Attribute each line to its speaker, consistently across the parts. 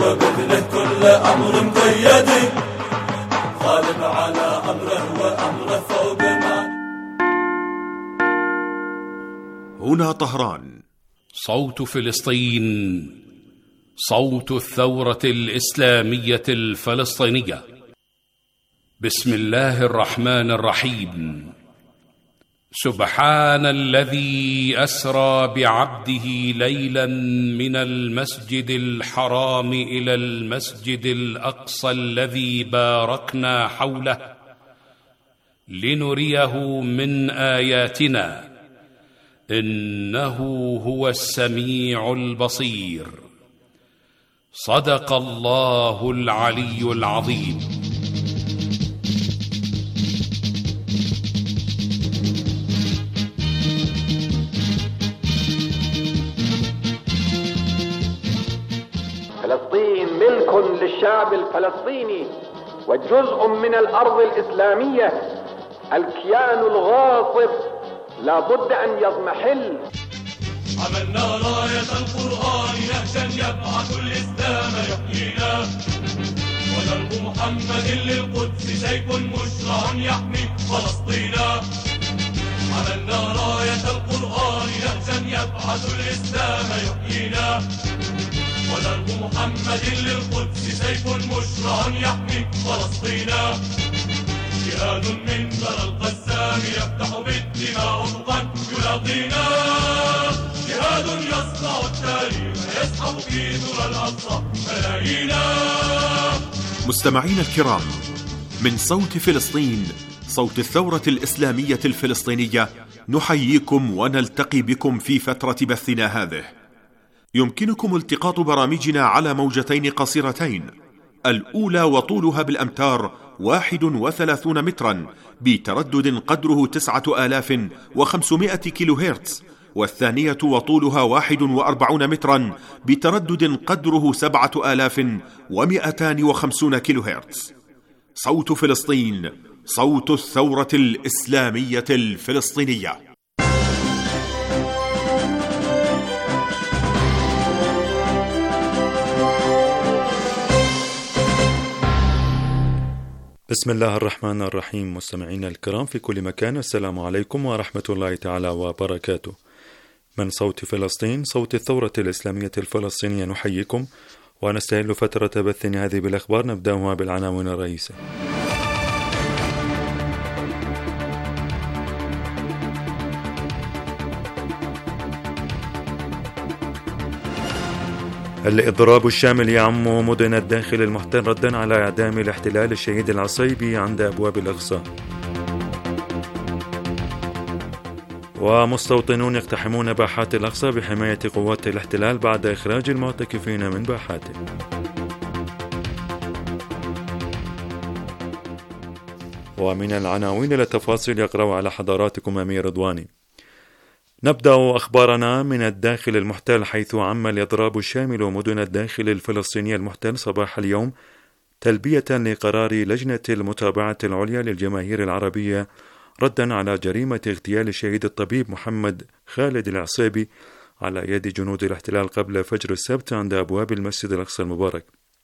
Speaker 1: وبذله كل أمر مقيد، غالب على أمره وأمره فوق ما.
Speaker 2: هنا طهران،
Speaker 3: صوت فلسطين، صوت الثورة الإسلامية الفلسطينية. بسم الله الرحمن الرحيم. سبحان الذي أسرى بعبده ليلا من المسجد الحرام إلى المسجد الأقصى الذي باركنا حوله لنريه من آياتنا إنه هو السميع البصير. صدق الله العلي العظيم.
Speaker 4: فلسطين ملك للشعب الفلسطيني وجزء من الأرض الإسلامية. الكيان الغاصب لا بد أن يضمحل.
Speaker 1: عملنا راية القرآن نهجا يبعث الإسلام يحيينا، ودرب محمد للقدس سيف مشرع يحمي فلسطينا. عملنا راية القرآن نهجا يبعث الإسلام يحيينا، ودرب محمد للقدس سيف مشرع يحمي فلسطينا. جهاد من ذرى القسام يفتح بالدماء أفقا يلاقينا، جهاد يصنع التاريخ يسحب في ذرى الأقصى ملايينا.
Speaker 2: مستمعين الكرام، من صوت فلسطين، صوت الثورة الإسلامية الفلسطينية، نحييكم ونلتقي بكم في فترة بثنا هذه. يمكنكم التقاط برامجنا على موجتين قصيرتين، الأولى وطولها بالأمتار 31 مترا بتردد قدره 9500 كيلو هرتز، والثانية وطولها 41 مترا بتردد قدره 7250 كيلو هرتز. صوت فلسطين، صوت الثورة الإسلامية الفلسطينية.
Speaker 5: بسم الله الرحمن الرحيم. مستمعينا الكرام في كل مكان، السلام عليكم ورحمة الله تعالى وبركاته. من صوت فلسطين، صوت الثورة الإسلامية الفلسطينية، نحييكم ونستهل فترة بثنا هذه بالأخبار. نبدأها بالعناوين الرئيسة. الإضراب الشامل يعم مدن الداخل المحتل ردا على إعدام الاحتلال الشهيد العصيبي عند أبواب الأقصى. ومستوطنون يقتحمون باحات الأقصى بحماية قوات الاحتلال بعد إخراج المعتكفين من باحاته. ومن العناوين للتفاصيل يقرأ على حضراتكم أمير رضواني. نبدأ أخبارنا من الداخل المحتل، حيث عم الإضراب الشامل مدن الداخل الفلسطيني المحتل صباح اليوم تلبية لقرار لجنة المتابعة العليا للجماهير العربية ردا على جريمة اغتيال الشهيد الطبيب محمد خالد العصيبي على يد جنود الاحتلال قبل فجر السبت عند أبواب المسجد الأقصى المبارك.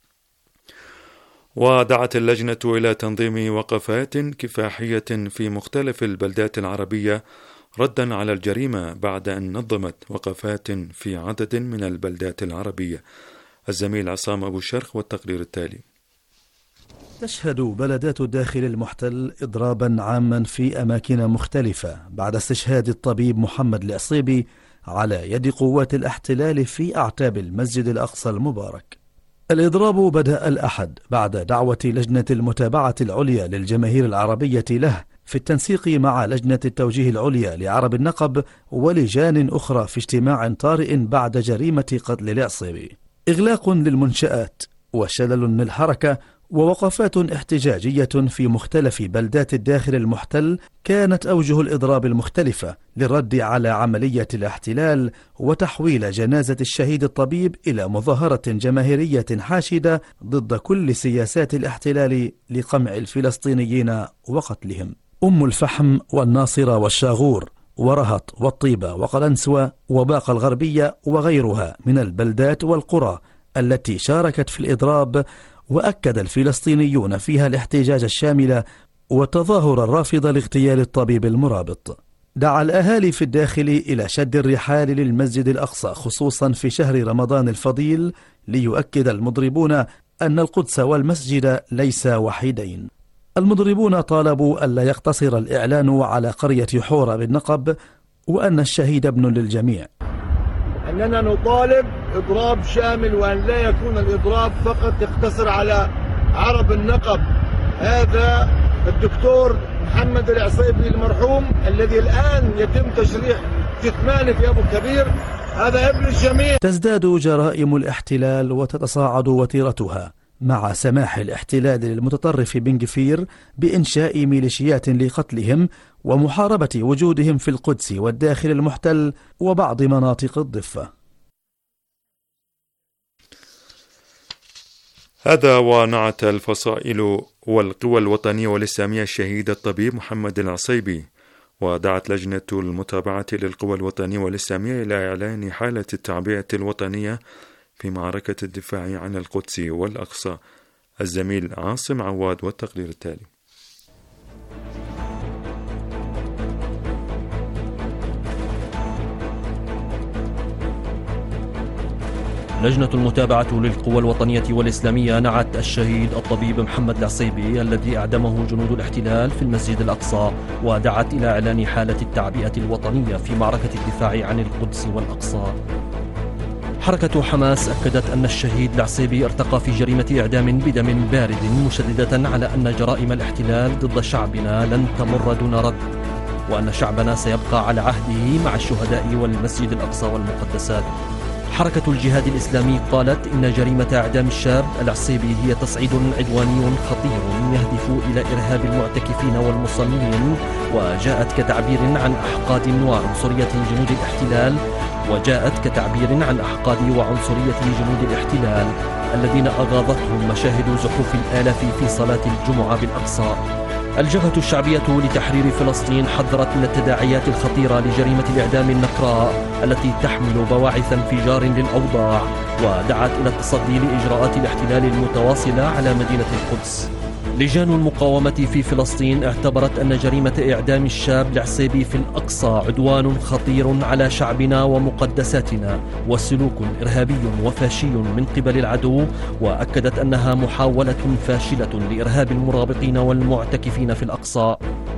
Speaker 5: ودعت اللجنة إلى تنظيم وقفات كفاحية في مختلف البلدات العربية ردا على الجريمة بعد أن نظمت وقفات في عدد من البلدات العربية. الزميل عصام أبو الشرخ والتقرير التالي.
Speaker 6: تشهد بلدات الداخل المحتل إضرابا عاما في أماكن مختلفة بعد استشهاد الطبيب محمد العصيبي على يد قوات الاحتلال في أعتاب المسجد الأقصى المبارك. الإضراب بدأ الأحد بعد دعوة لجنة المتابعة العليا للجماهير العربية له في التنسيق مع لجنة التوجيه العليا لعرب النقب ولجان أخرى في اجتماع طارئ بعد جريمة قتل العصيبي. إغلاق للمنشآت وشلل للحركة ووقفات احتجاجية في مختلف بلدات الداخل المحتل كانت أوجه الإضراب المختلفة للرد على عملية الاحتلال وتحويل جنازة الشهيد الطبيب إلى مظاهرة جماهيرية حاشدة ضد كل سياسات الاحتلال لقمع الفلسطينيين وقتلهم. أم الفحم والناصرة والشاغور ورهط والطيبة وقلنسوة وباقة الغربية وغيرها من البلدات والقرى التي شاركت في الإضراب، وأكد الفلسطينيون فيها الاحتجاج الشامل والتظاهر الرافض لاغتيال الطبيب المرابط. دعا الأهالي في الداخل إلى شد الرحال للمسجد الأقصى خصوصا في شهر رمضان الفضيل، ليؤكد المضربون أن القدس والمسجد ليس وحيدين. المضربون طالبوا ألا يقتصر الإعلان على قرية حورة بالنقب، وأن الشهيد ابن للجميع.
Speaker 7: أننا نطالب إضراب شامل، وأن لا يكون الإضراب فقط يقتصر على عرب النقب. هذا الدكتور محمد العصيبي المرحوم الذي الآن يتم تشريح كتمانه في أبو كبير، هذا ابن الجميع.
Speaker 6: تزداد جرائم الاحتلال وتتصاعد وتيرتها مع سماح الاحتلال للمتطرف بن غفير بإنشاء ميليشيات لقتلهم ومحاربة وجودهم في القدس والداخل المحتل وبعض مناطق الضفة.
Speaker 5: هذا ونعت الفصائل والقوى الوطنية والإسلامية الشهيد الطبيب محمد العصيبي، ودعت لجنة المتابعة للقوى الوطنية والإسلامية إلى إعلان حالة التعبئة الوطنية في معركة الدفاع عن القدس والأقصى. الزميل عاصم عواد والتقرير التالي.
Speaker 8: لجنة المتابعة للقوى الوطنية والإسلامية نعت الشهيد الطبيب محمد العصيبي الذي أعدمه جنود الاحتلال في المسجد الأقصى، ودعت إلى إعلان حالة التعبئة الوطنية في معركة الدفاع عن القدس والأقصى. حركة حماس أكدت أن الشهيد العصيبي ارتقى في جريمة إعدام بدم بارد، مشددة على أن جرائم الاحتلال ضد شعبنا لن تمر دون رد، وأن شعبنا سيبقى على عهده مع الشهداء والمسجد الأقصى والمقدسات. حركة الجهاد الإسلامي قالت إن جريمة إعدام الشاب العصيبي هي تصعيد عدواني خطير يهدف إلى إرهاب المعتكفين والمصلين، وجاءت كتعبير عن أحقاد وعنصرية جنود الاحتلال الذين أغاظتهم مشاهد زحوف الآلاف في صلاة الجمعة بالأقصى. الجبهة الشعبية لتحرير فلسطين حذرت من التداعيات الخطيرة لجريمة الإعدام النكراء التي تحمل بواعث انفجار للأوضاع، ودعت إلى التصدي لإجراءات الاحتلال المتواصلة على مدينة القدس. لجان المقاومة في فلسطين اعتبرت أن جريمة إعدام الشاب العصيبي في الأقصى عدوان خطير على شعبنا ومقدساتنا وسلوك إرهابي وفاشي من قبل العدو، وأكدت أنها محاولة فاشلة لإرهاب المرابطين والمعتكفين في الأقصى.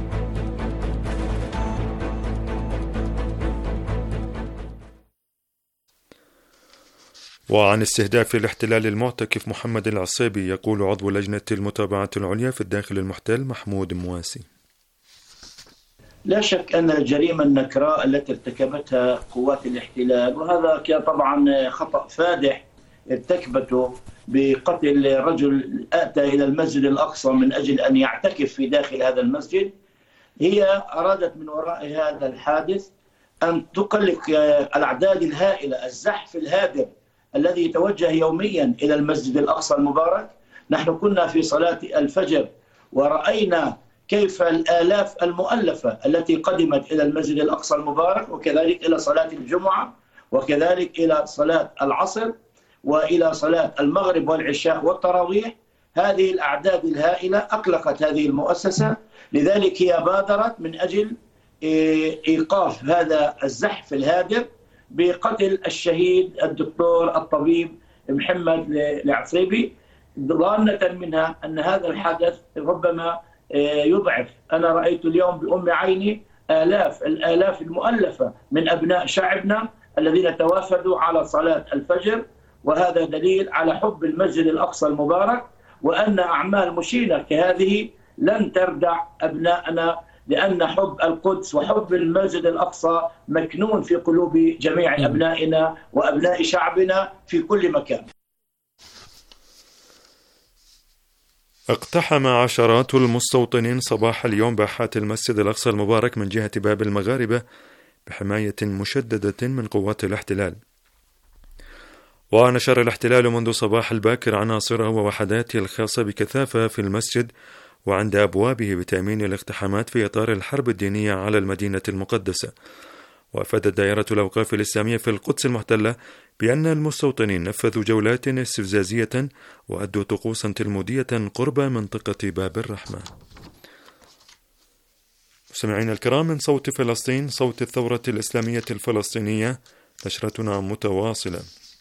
Speaker 5: وعن استهداف الاحتلال المعتكف محمد العصيبي يقول عضو لجنة المتابعة العليا في الداخل المحتل محمود مواسي.
Speaker 9: لا شك أن الجريمة النكراء التي ارتكبتها قوات الاحتلال، وهذا كان طبعا خطأ فادح ارتكبته بقتل رجل أتى إلى المسجد الأقصى من أجل أن يعتكف في داخل هذا المسجد، هي أرادت من وراء هذا الحادث أن تقلق الأعداد الهائلة، الزحف الهادر الذي يتوجه يوميا إلى المسجد الأقصى المبارك. نحن كنا في صلاة الفجر ورأينا كيف الآلاف المؤلفة التي قدمت إلى المسجد الأقصى المبارك، وكذلك إلى صلاة الجمعة، وكذلك إلى صلاة العصر، وإلى صلاة المغرب والعشاء والتراويح. هذه الأعداد الهائلة أقلقت هذه المؤسسة، لذلك هي بادرت من أجل إيقاف هذا الزحف الهادر بقتل الشهيد الدكتور الطبيب محمد العصيبي، ظانة منها أن هذا الحدث ربما يضعف. أنا رأيت اليوم بأم عيني الآلاف المؤلفة من أبناء شعبنا الذين توافدوا على صلاة الفجر، وهذا دليل على حب المسجد الأقصى المبارك، وأن أعمال مشينة كهذه لن تردع أبناءنا، لأن حب القدس وحب المسجد الأقصى مكنون في قلوب جميع أبنائنا وأبناء شعبنا في كل مكان.
Speaker 5: اقتحم عشرات المستوطنين صباح اليوم باحات المسجد الأقصى المبارك من جهة باب المغاربة بحماية مشددة من قوات الاحتلال. ونشر الاحتلال منذ صباح الباكر عناصره ووحداته الخاصة بكثافة في المسجد وعند أبوابه بتأمين الاقتحامات في إطار الحرب الدينية على المدينة المقدسة. وأفادت دائرة الأوقاف الإسلامية في القدس المحتلة بأن المستوطنين نفذوا جولات استفزازية وأدوا طقوسا تلمودية قرب منطقة باب الرحمة. مستمعينا الكرام، من صوت فلسطين، صوت الثورة الإسلامية الفلسطينية، نشرتنا متواصلة.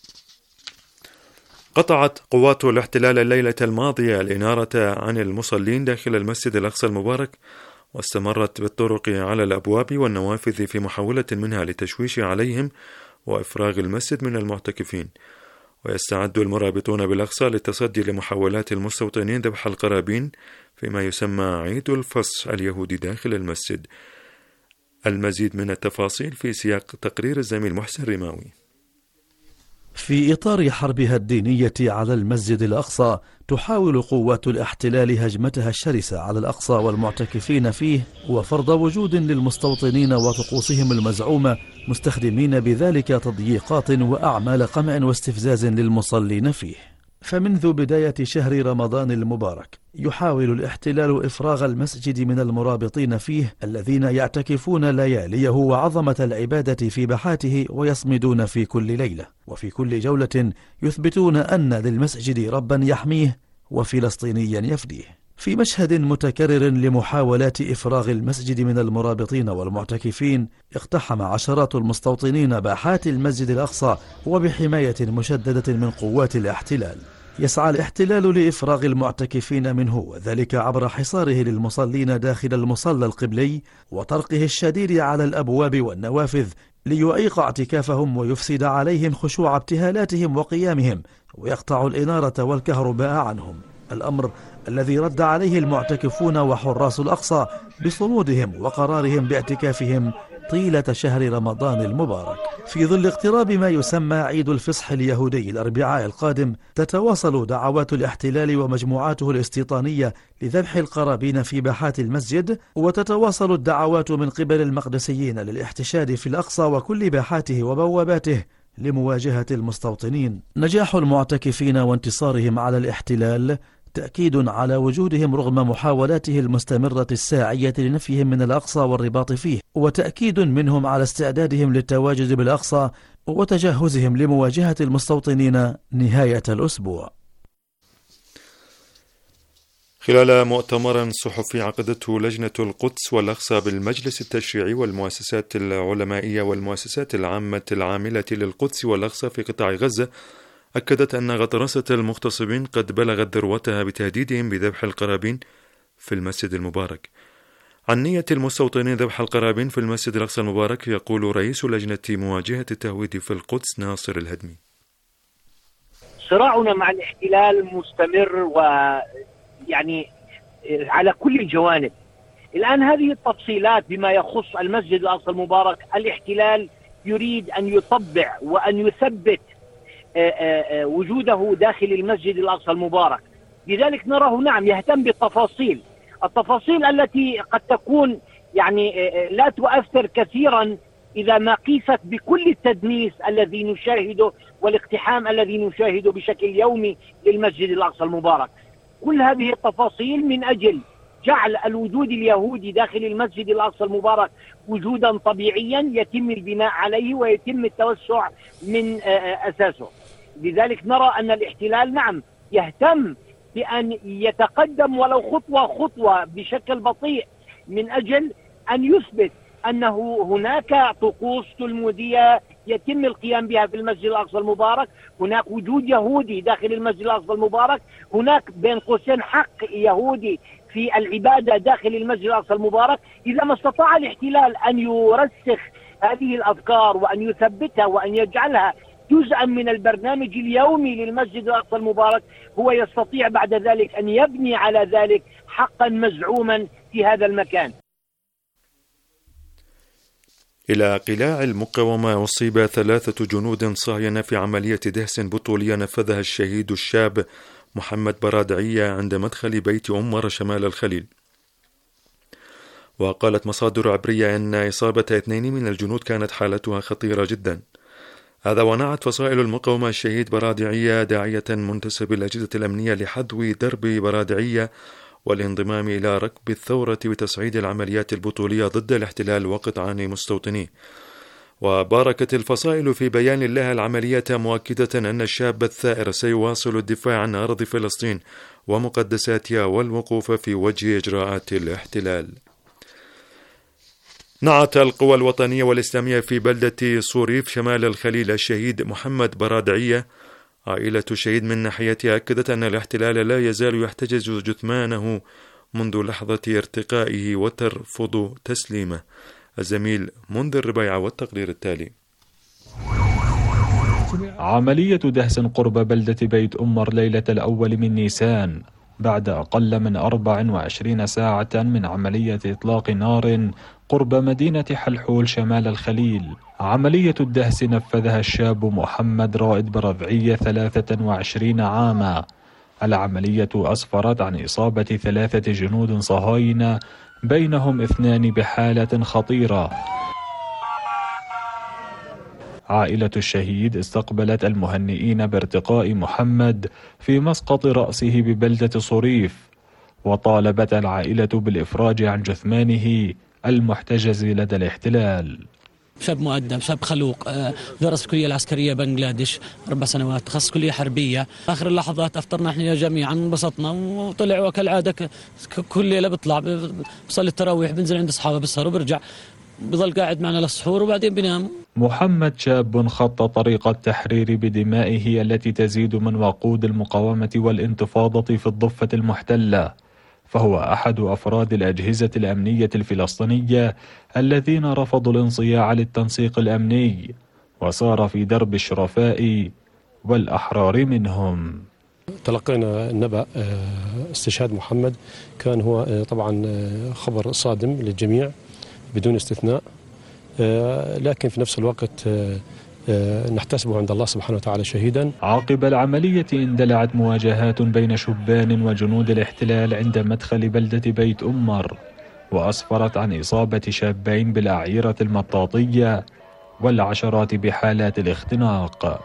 Speaker 5: قطعت قوات الاحتلال الليلة الماضية الإنارة عن المصلين داخل المسجد الأقصى المبارك، واستمرت بالطرق على الأبواب والنوافذ في محاولة منها لتشويش عليهم وإفراغ المسجد من المعتكفين. ويستعد المرابطون بالأقصى للتصدي لمحاولات المستوطنين ذبح القرابين فيما يسمى عيد الفصح اليهودي داخل المسجد. المزيد من التفاصيل في سياق تقرير الزميل محسن رماوي.
Speaker 6: في إطار حربها الدينية على المسجد الأقصى، تحاول قوات الاحتلال هجمتها الشرسة على الأقصى والمعتكفين فيه وفرض وجود للمستوطنين وطقوسهم المزعومة، مستخدمين بذلك تضييقات وأعمال قمع واستفزاز للمصلين فيه. فمنذ بداية شهر رمضان المبارك يحاول الاحتلال إفراغ المسجد من المرابطين فيه الذين يعتكفون لياليه وعظمة العبادة في بحاته ويصمدون في كل ليلة، وفي كل جولة يثبتون أن للمسجد ربا يحميه وفلسطينيا يفديه. في مشهد متكرر لمحاولات إفراغ المسجد من المرابطين والمعتكفين، اقتحم عشرات المستوطنين باحات المسجد الأقصى وبحماية مشددة من قوات الاحتلال. يسعى الاحتلال لإفراغ المعتكفين منه، وذلك عبر حصاره للمصلين داخل المصلى القبلي وطرقه الشديد على الأبواب والنوافذ ليعيق اعتكافهم ويفسد عليهم خشوع ابتهالاتهم وقيامهم، ويقطع الإنارة والكهرباء عنهم، الأمر الذي رد عليه المعتكفون وحراس الأقصى بصمودهم وقرارهم باعتكافهم طيلة شهر رمضان المبارك. في ظل اقتراب ما يسمى عيد الفصح اليهودي الأربعاء القادم، تتواصل دعوات الاحتلال ومجموعاته الاستيطانية لذبح القرابين في باحات المسجد، وتتواصل الدعوات من قبل المقدسيين للاحتشاد في الأقصى وكل باحاته وبواباته لمواجهة المستوطنين. نجاح المعتكفين وانتصارهم على الاحتلال تأكيد على وجودهم رغم محاولاته المستمرة الساعية لنفيهم من الأقصى والرباط فيه، وتأكيد منهم على استعدادهم للتواجد بالأقصى وتجهزهم لمواجهة المستوطنين نهاية الأسبوع.
Speaker 5: خلال مؤتمر صحفي عقدته لجنة القدس والأقصى بالمجلس التشريعي والمؤسسات العلمائية والمؤسسات العامة العاملة للقدس والأقصى في قطاع غزة، أكدت أن غطرسة المغتصبين قد بلغت ذروتها بتهديدهم بذبح القرابين في المسجد المبارك. عن نية المستوطنين ذبح القرابين في المسجد الأقصى المبارك يقول رئيس لجنة مواجهة التهويد في القدس ناصر الهدمي.
Speaker 10: صراعنا مع الاحتلال مستمر ويعني على كل الجوانب. الآن هذه التفصيلات بما يخص المسجد الأقصى المبارك، الاحتلال يريد أن يطبع وأن يثبت وجوده داخل المسجد الأقصى المبارك، لذلك نراه نعم يهتم بالتفاصيل، التفاصيل التي قد تكون يعني لا تؤثر كثيرا إذا ما قيست بكل التدنيس الذي نشاهده والاقتحام الذي نشاهده بشكل يومي للمسجد الأقصى المبارك. كل هذه التفاصيل من أجل جعل الوجود اليهودي داخل المسجد الأقصى المبارك وجودا طبيعيا يتم البناء عليه ويتم التوسع من أساسه. لذلك نرى أن الاحتلال نعم يهتم بأن يتقدم ولو خطوة بشكل بطيء من أجل أن يثبت أنه هناك طقوس تلمودية يتم القيام بها في المسجد الأقصى المبارك، هناك وجود يهودي داخل المسجد الأقصى المبارك، هناك بين قوسين حق يهودي في العبادة داخل المسجد الأقصى المبارك. إذا ما استطاع الاحتلال أن يرسخ هذه الأفكار وأن يثبتها وأن يجعلها جزءا من البرنامج اليومي للمسجد الأقصى المبارك، هو يستطيع بعد ذلك أن يبني على ذلك حقا مزعوما في هذا المكان.
Speaker 5: إلى قلاع المقاومة أصيب 3 جنود صهاينة في عملية دهس بطولية نفذها الشهيد الشاب محمد برادعية عند مدخل بيت أمر شمال الخليل. وقالت مصادر عبرية أن إصابة 2 من الجنود كانت حالتها خطيرة جدا. هذا ونعت فصائل المقاومة الشهيد برادعية داعية منتسب الأجهزة الأمنية لحذو درب برادعية والانضمام إلى ركب الثورة وتصعيد العمليات البطولية ضد الاحتلال وقطعان مستوطنيه. وباركت الفصائل في بيان لها العملية مؤكدة أن الشاب الثائر سيواصل الدفاع عن أرض فلسطين ومقدساتها والوقوف في وجه إجراءات الاحتلال. نعت القوى الوطنية والإسلامية في بلدة صوريف شمال الخليل الشهيد محمد برادعية. عائلة الشهيد من ناحيتها أكدت أن الاحتلال لا يزال يحتجز جثمانه منذ لحظة ارتقائه وترفض تسليمه. الزميل منذر ربيعة والتقرير التالي.
Speaker 11: عملية دهس قرب بلدة بيت أمر ليلة الأول من نيسان بعد أقل من 24 ساعة من عملية إطلاق نار قرب مدينة حلحول شمال الخليل. عملية الدهس نفذها الشاب محمد رائد برادعية 23 عاما. العملية أسفرت عن إصابة 3 جنود صهاينة بينهم 2 بحالة خطيرة. عائلة الشهيد استقبلت المهنئين بارتقاء محمد في مسقط رأسه ببلدة صريف، وطالبت العائلة بالإفراج عن جثمانه المحتجز لدى الاحتلال.
Speaker 12: شاب مؤدب، شاب خلوق، درس في الكلية العسكرية بنغلاديش 4 سنوات، تخصص كلية حربية. آخر اللحظات أفطرنا احنا جميعا وانبسطنا، وطلع وكالعادة كل ليلة بيطلع بصلي التراويح، بنزل عند أصحابه بالسهر وبرجع بظل قاعد معنا للسحور وبعدين بنام. محمد شاب خط طريق التحرير بدمائه التي تزيد من وقود المقاومة والانتفاضة في الضفة المحتلة، فهو أحد أفراد الأجهزة الأمنية الفلسطينية الذين رفضوا الانصياع للتنسيق الأمني، وصار في درب الشرفاء والأحرار منهم.
Speaker 13: تلقينا النبأ استشهاد محمد، كان هو طبعا خبر صادم للجميع بدون استثناء، لكن في نفس الوقت نحتسبه عند الله سبحانه وتعالى شهيدا.
Speaker 11: عقب العملية اندلعت مواجهات بين شبان وجنود الاحتلال عند مدخل بلدة بيت أمر، وأسفرت عن إصابة شابين بالأعيرة المطاطية والعشرات بحالات الاختناق.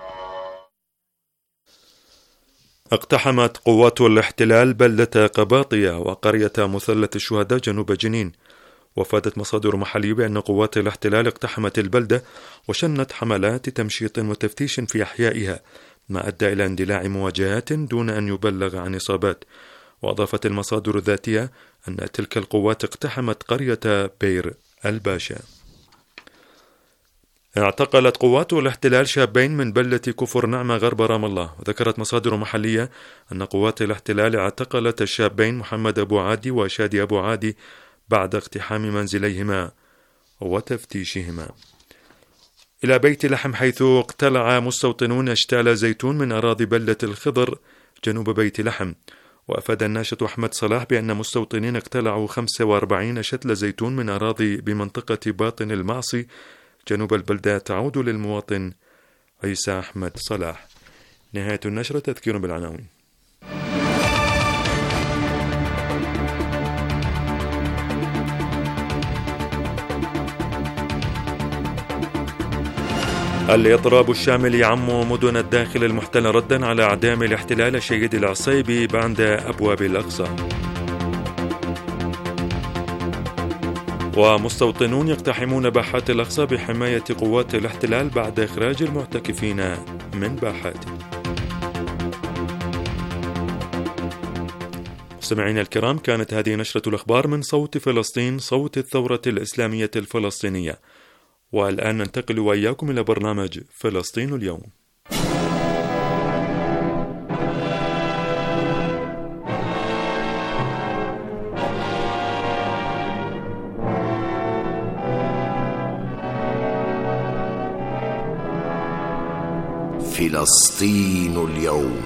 Speaker 5: اقتحمت قوات الاحتلال بلدة قباطية وقرية مثلث الشهداء جنوب جنين. وافادت مصادر محلية بأن قوات الاحتلال اقتحمت البلدة وشنت حملات تمشيط وتفتيش في أحيائها، ما أدى إلى اندلاع مواجهات دون أن يبلغ عن إصابات. وأضافت المصادر الذاتية أن تلك القوات اقتحمت قرية بير الباشا. اعتقلت قوات الاحتلال شابين من بلدة كفر نعمة غرب رام الله. وذكرت مصادر محلية أن قوات الاحتلال اعتقلت الشابين محمد أبو عادي وشادي أبو عادي بعد اقتحام منزليهما وتفتيشهما. إلى بيت لحم، حيث اقتلع مستوطنون أشتال زيتون من أراضي بلدة الخضر جنوب بيت لحم. وأفاد الناشط أحمد صلاح بأن مستوطنين اقتلعوا 45 شتل زيتون من أراضي بمنطقة باطن المعصي جنوب البلدة تعود للمواطن عيسى أحمد صلاح. نهاية النشرة. تذكير بالعناوين. الإضراب الشامل يعم مدن الداخل المحتل ردا على أعدام الاحتلال الشهيد العصيبي عند أبواب الأقصى. ومستوطنون يقتحمون باحات الأقصى بحماية قوات الاحتلال بعد إخراج المعتكفين من باحاته. مستمعينا الكرام، كانت هذه نشرة الأخبار من صوت فلسطين، صوت الثورة الإسلامية الفلسطينية. والآن ننتقل وإياكم إلى برنامج فلسطين اليوم.
Speaker 14: فلسطين اليوم.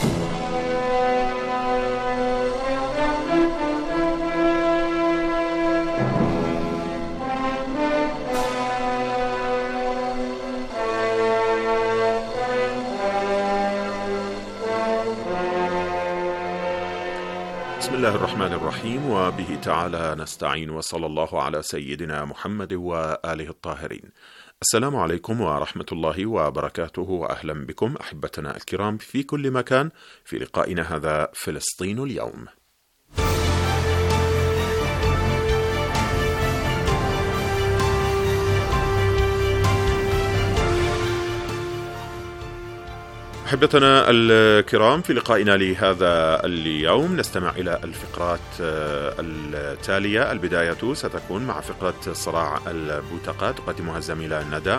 Speaker 2: بسم الله الرحمن الرحيم، وبه تعالى نستعين، وصلى الله على سيدنا محمد وآله الطاهرين. السلام عليكم ورحمة الله وبركاته، وأهلا بكم أحبتنا الكرام في كل مكان في لقائنا هذا فلسطين اليوم. أحبتنا الكرام، في لقائنا لهذا اليوم نستمع إلى الفقرات التالية. البداية ستكون مع فقرة صراع البوتقة تقدمها الزميلة ندى،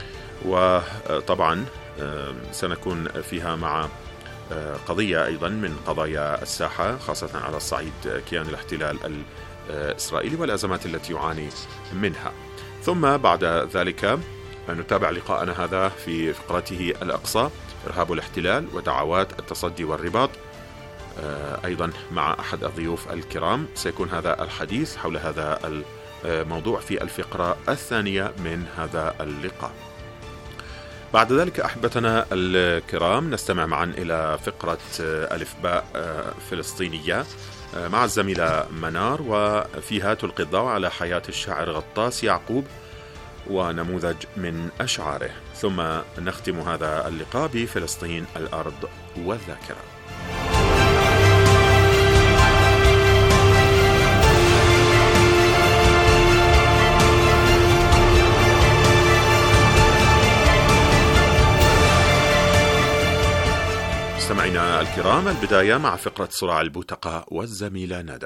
Speaker 2: وطبعا سنكون فيها مع قضية أيضا من قضايا الساحة، خاصة على الصعيد كيان الاحتلال الإسرائيلي والأزمات التي يعاني منها. ثم بعد ذلك نتابع لقاءنا هذا في فقرته الأقصى، إرهاب الاحتلال ودعوات التصدي والرباط، أيضا مع أحد الضيوف الكرام. سيكون هذا الحديث حول هذا الموضوع في الفقرة الثانية من هذا اللقاء. بعد ذلك أحبتنا الكرام نستمع معا إلى فقرة ألف باء فلسطينية مع الزميلة منار، وفيها تلقي الضوء على حياة الشاعر غطاس يعقوب ونموذج من أشعاره. ثم نختم هذا اللقاء بفلسطين الأرض والذاكرة. مستمعينا الكرام، البداية مع فقرة صراع البوتقة والزميلة ندى.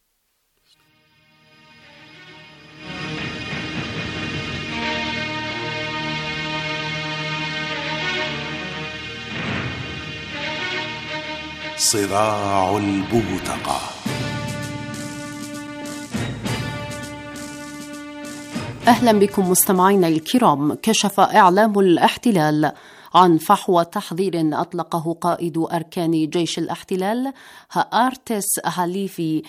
Speaker 14: صراع البوتقة.
Speaker 15: أهلا بكم مستمعينا الكرام. كشف إعلام الاحتلال عن فحوى تحذير أطلقه قائد أركان جيش الاحتلال هآرتس هاليفي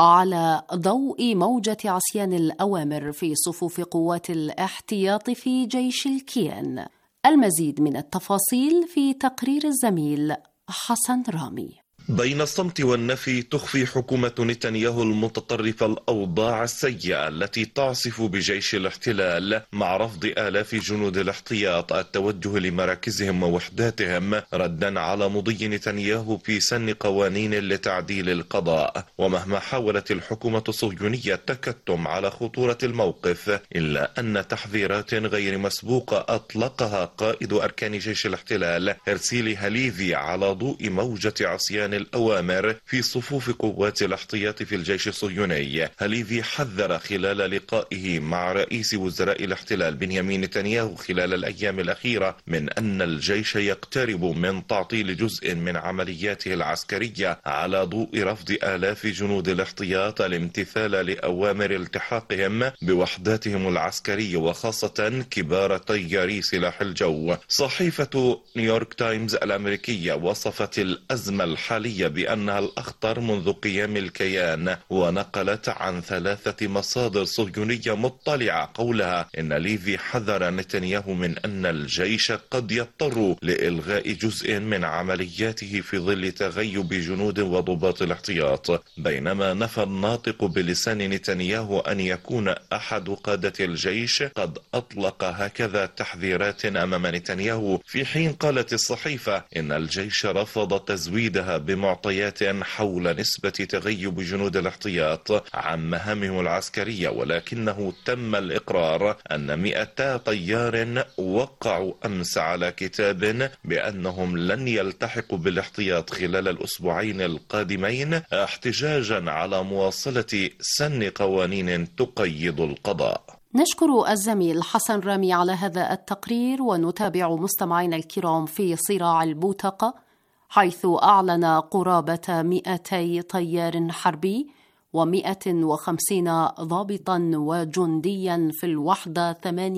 Speaker 15: على ضوء موجة عصيان الأوامر في صفوف قوات الاحتياط في جيش الكيان. المزيد من التفاصيل في تقرير الزميل حسن رامي.
Speaker 16: بين الصمت والنفي تخفي حكومة نتنياهو المتطرفة الأوضاع السيئة التي تعصف بجيش الاحتلال، مع رفض آلاف جنود الاحتياط التوجه لمراكزهم ووحداتهم ردا على مضي نتنياهو في سن قوانين لتعديل القضاء. ومهما حاولت الحكومة الصهيونية التكتم على خطورة الموقف، إلا أن تحذيرات غير مسبوقة أطلقها قائد أركان جيش الاحتلال هرسيلي هاليفي على ضوء موجة عصيان الأوامر في صفوف قوات الاحتياط في الجيش الصهيوني. هاليفي حذر خلال لقائه مع رئيس وزراء الاحتلال بنيامين نتنياهو خلال الأيام الأخيرة من أن الجيش يقترب من تعطيل جزء من عملياته العسكرية على ضوء رفض آلاف جنود الاحتياط الامتثال لأوامر التحاقهم بوحداتهم العسكرية، وخاصة كبار طياري سلاح الجو. صحيفة نيويورك تايمز الأمريكية وصفت الأزمة الحالية بأنها الأخطر منذ قيام الكيان، ونقلت عن 3 مصادر صهيونية مطلعة قولها إن ليفي حذر نتنياهو من أن الجيش قد يضطر لإلغاء جزء من عملياته في ظل تغيب جنود وضباط الاحتياط، بينما نفى الناطق بلسان نتنياهو أن يكون أحد قادة الجيش قد أطلق هكذا تحذيرات أمام نتنياهو، في حين قالت الصحيفة إن الجيش رفض تزويدها بمعطيات حول نسبة تغيب جنود الاحتياط عن مهامهم العسكرية، ولكنه تم الإقرار أن 200 طيار وقعوا أمس على كتاب بأنهم لن يلتحقوا بالاحتياط خلال الأسبوعين القادمين، احتجاجا على مواصلة سن قوانين تقيد القضاء.
Speaker 15: نشكر الزميل حسن رامي على هذا التقرير، ونتابع مستمعينا الكرام في صراع البوتقة، حيث أعلن قرابة 200 طيار حربي و150 ضابطا وجنديا في الوحدة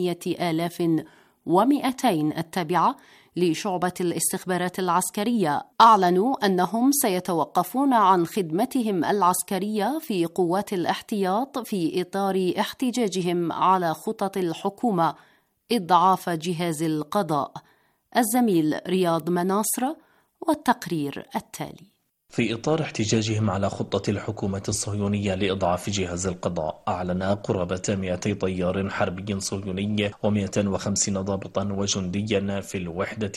Speaker 15: 8200 التابعة لشعبة الاستخبارات العسكرية، أعلنوا أنهم سيتوقفون عن خدمتهم العسكرية في قوات الاحتياط في إطار احتجاجهم على خطط الحكومة إضعاف جهاز القضاء. الزميل رياض مناصر والتقرير التالي.
Speaker 17: في إطار احتجاجهم على خطة الحكومة الصهيونية لإضعاف جهاز القضاء، أعلن قرابة 200 طيار حربي صهيوني و150 ضابطا وجنديا في الوحدة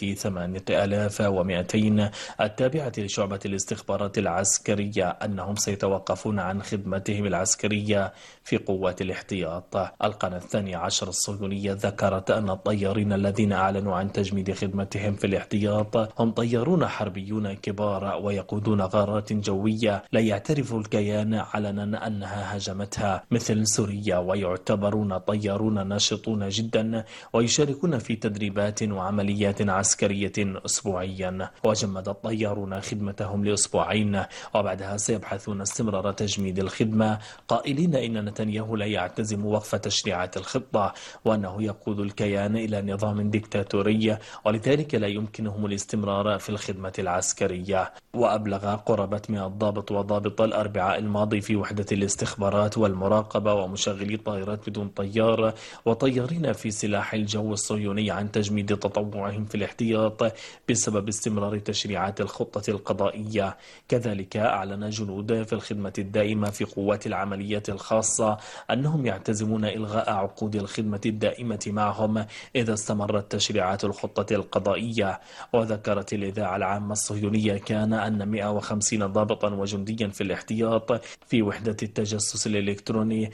Speaker 17: 8200 التابعة لشعبة الاستخبارات العسكرية أنهم سيتوقفون عن خدمتهم العسكرية في قوات الاحتياط. القناة 12 الصهيونية ذكرت أن الطيارين الذين أعلنوا عن تجميد خدمتهم في الاحتياط هم طيارون حربيون كبار ويقودون غارات جوية لا يعترف الكيان علنا أنها هاجمتها مثل سوريا، ويعتبرون طيارون ناشطون جدا ويشاركون في تدريبات وعمليات عسكرية أسبوعيا. وجمد الطيارون خدمتهم لأسبوعين وبعدها سيبحثون استمرار تجميد الخدمة، قائلين إن نتنياهو لا يعتزم وقف تشريعات الخطة وأنه يقود الكيان إلى نظام ديكتاتوري ولذلك لا يمكنهم الاستمرار في الخدمة العسكرية. وأبلغ قرابة 100 ضابط وضابط الأربعاء الماضي في وحدة الاستخبارات والمراقبة ومشغلي طائرات بدون طيار وطيارين في سلاح الجو الصهيوني عن تجميد تطوعهم في الاحتياط بسبب استمرار تشريعات الخطة القضائية. كذلك أعلن جنود في الخدمة الدائمة في قوات العمليات الخاصة أنهم يعتزمون إلغاء عقود الخدمة الدائمة معهم إذا استمرت تشريعات الخطة القضائية. وذكرت الإذاعة العامة الصهيونية كان أن 150 ضابطا وجنديا في الاحتياط في وحدة التجسس الإلكتروني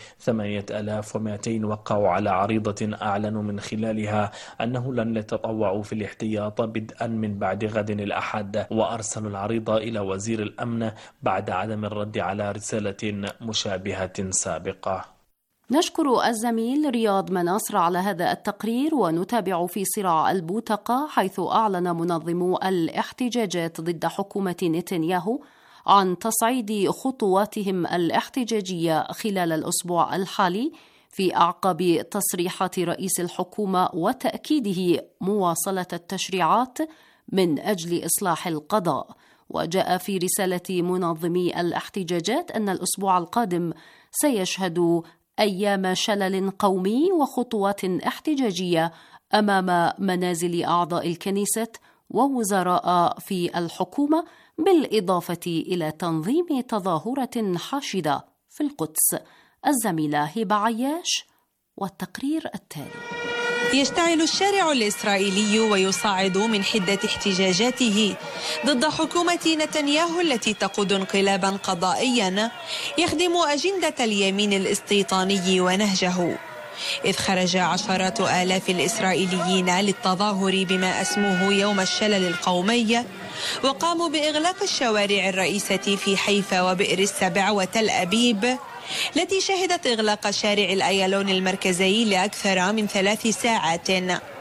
Speaker 17: 8200 وقعوا على عريضة أعلنوا من خلالها أنه لن يتطوعوا في الاحتياط بدءا من بعد غد الأحد، وأرسلوا العريضة إلى وزير الأمن بعد عدم الرد على رسالة مشابهة سابقة.
Speaker 15: نشكر الزميل رياض مناصر على هذا التقرير، ونتابع في صراع البوتقة حيث أعلن منظمو الاحتجاجات ضد حكومة نتنياهو عن تصعيد خطواتهم الاحتجاجية خلال الأسبوع الحالي في أعقاب تصريحات رئيس الحكومة وتأكيده مواصلة التشريعات من أجل إصلاح القضاء. وجاء في رسالة منظمي الاحتجاجات أن الأسبوع القادم سيشهد أيام شلل قومي وخطوات احتجاجية أمام منازل أعضاء الكنيسة ووزراء في الحكومة، بالإضافة إلى تنظيم تظاهرة حاشدة في القدس. الزميلة هبة عياش والتقرير التالي.
Speaker 18: يشتعل الشارع الإسرائيلي ويصاعد من حدة احتجاجاته ضد حكومة نتنياهو التي تقود انقلابا قضائيا يخدم أجندة اليمين الاستيطاني ونهجه، إذ خرج عشرات آلاف الإسرائيليين للتظاهر بما أسموه يوم الشلل القومي، وقاموا بإغلاق الشوارع الرئيسة في حيفا وبئر السبع وتل أبيب، التي شهدت إغلاق شارع الأيالون المركزي لأكثر من 3 ساعات.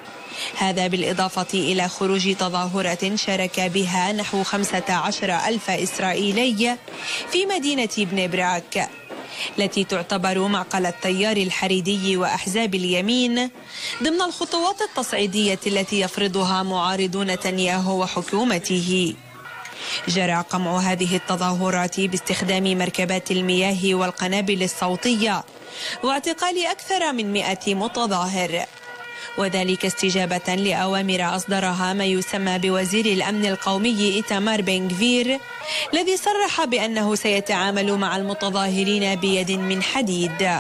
Speaker 18: هذا بالإضافة إلى خروج تظاهرة شارك بها نحو 15,000 إسرائيلي في مدينة بني براك، التي تعتبر معقل التيار الحريدي وأحزاب اليمين ضمن الخطوات التصعيدية التي يفرضها معارضو نتنياهو وحكومته. جرى قمع هذه التظاهرات باستخدام مركبات المياه والقنابل الصوتية واعتقال أكثر من 100 متظاهر، وذلك استجابة لأوامر أصدرها ما يسمى بوزير الأمن القومي إيتامار بن غفير، الذي صرح بأنه سيتعامل مع المتظاهرين بيد من حديد.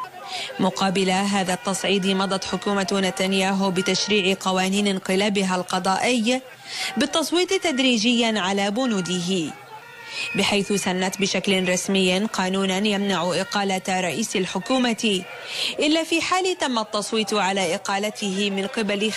Speaker 18: مقابل هذا التصعيد مضت حكومة نتنياهو بتشريع قوانين انقلابها القضائي بالتصويت تدريجيا على بنوده، بحيث سنت بشكل رسمي قانونا يمنع إقالة رئيس الحكومة إلا في حال تم التصويت على إقالته من قبل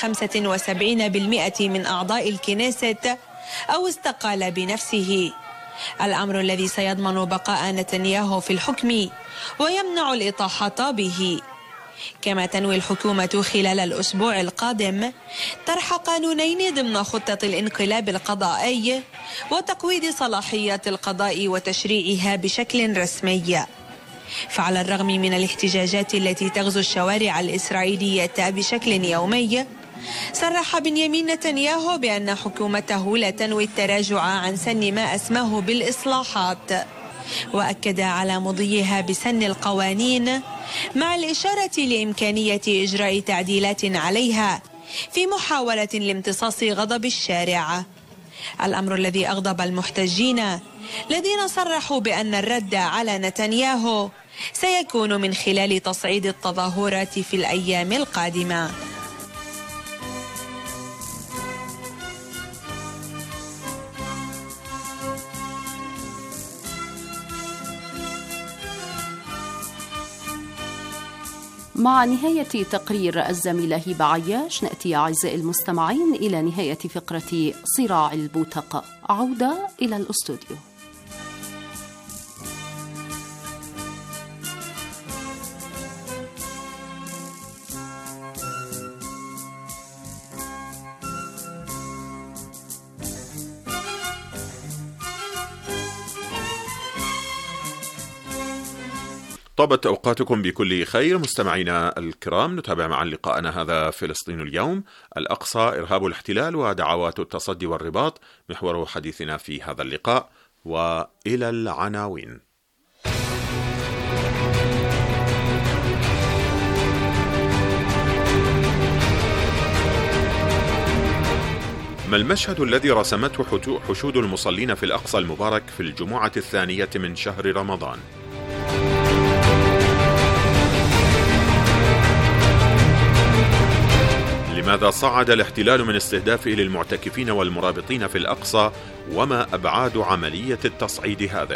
Speaker 18: 75% من أعضاء الكنيسة أو استقال بنفسه، الأمر الذي سيضمن بقاء نتنياهو في الحكم ويمنع الإطاحة به. كما تنوي الحكومة خلال الأسبوع القادم طرح قانونين ضمن خطة الانقلاب القضائي وتقويض صلاحيات القضاء وتشريعها بشكل رسمي. فعلى الرغم من الاحتجاجات التي تغزو الشوارع الإسرائيلية بشكل يومي، صرح بنيامين نتنياهو بأن حكومته لا تنوي التراجع عن سن ما أسماه بالإصلاحات، وأكد على مضيها بسن القوانين مع الإشارة لإمكانية إجراء تعديلات عليها في محاولة لامتصاص غضب الشارع، الأمر الذي أغضب المحتجين الذين صرحوا بأن الرد على نتنياهو سيكون من خلال تصعيد التظاهرات في الأيام القادمة.
Speaker 15: مع نهاية تقرير الزميلة هبة عياش نأتي أعزائي المستمعين إلى نهاية فقرة صراع البوتقة. عودة إلى الأستوديو.
Speaker 2: طابت أوقاتكم بكل خير مستمعينا الكرام. نتابع معا لقاءنا هذا فلسطين اليوم، الأقصى، إرهاب الاحتلال ودعوات التصدي والرباط، محور حديثنا في هذا اللقاء. وإلى العناوين. ما المشهد الذي رسمته حشود المصلين في الأقصى المبارك في الجمعة الثانية من شهر رمضان؟ لماذا صعد الاحتلال من استهدافه للمعتكفين والمرابطين في الأقصى؟ وما أبعاد عملية التصعيد هذه؟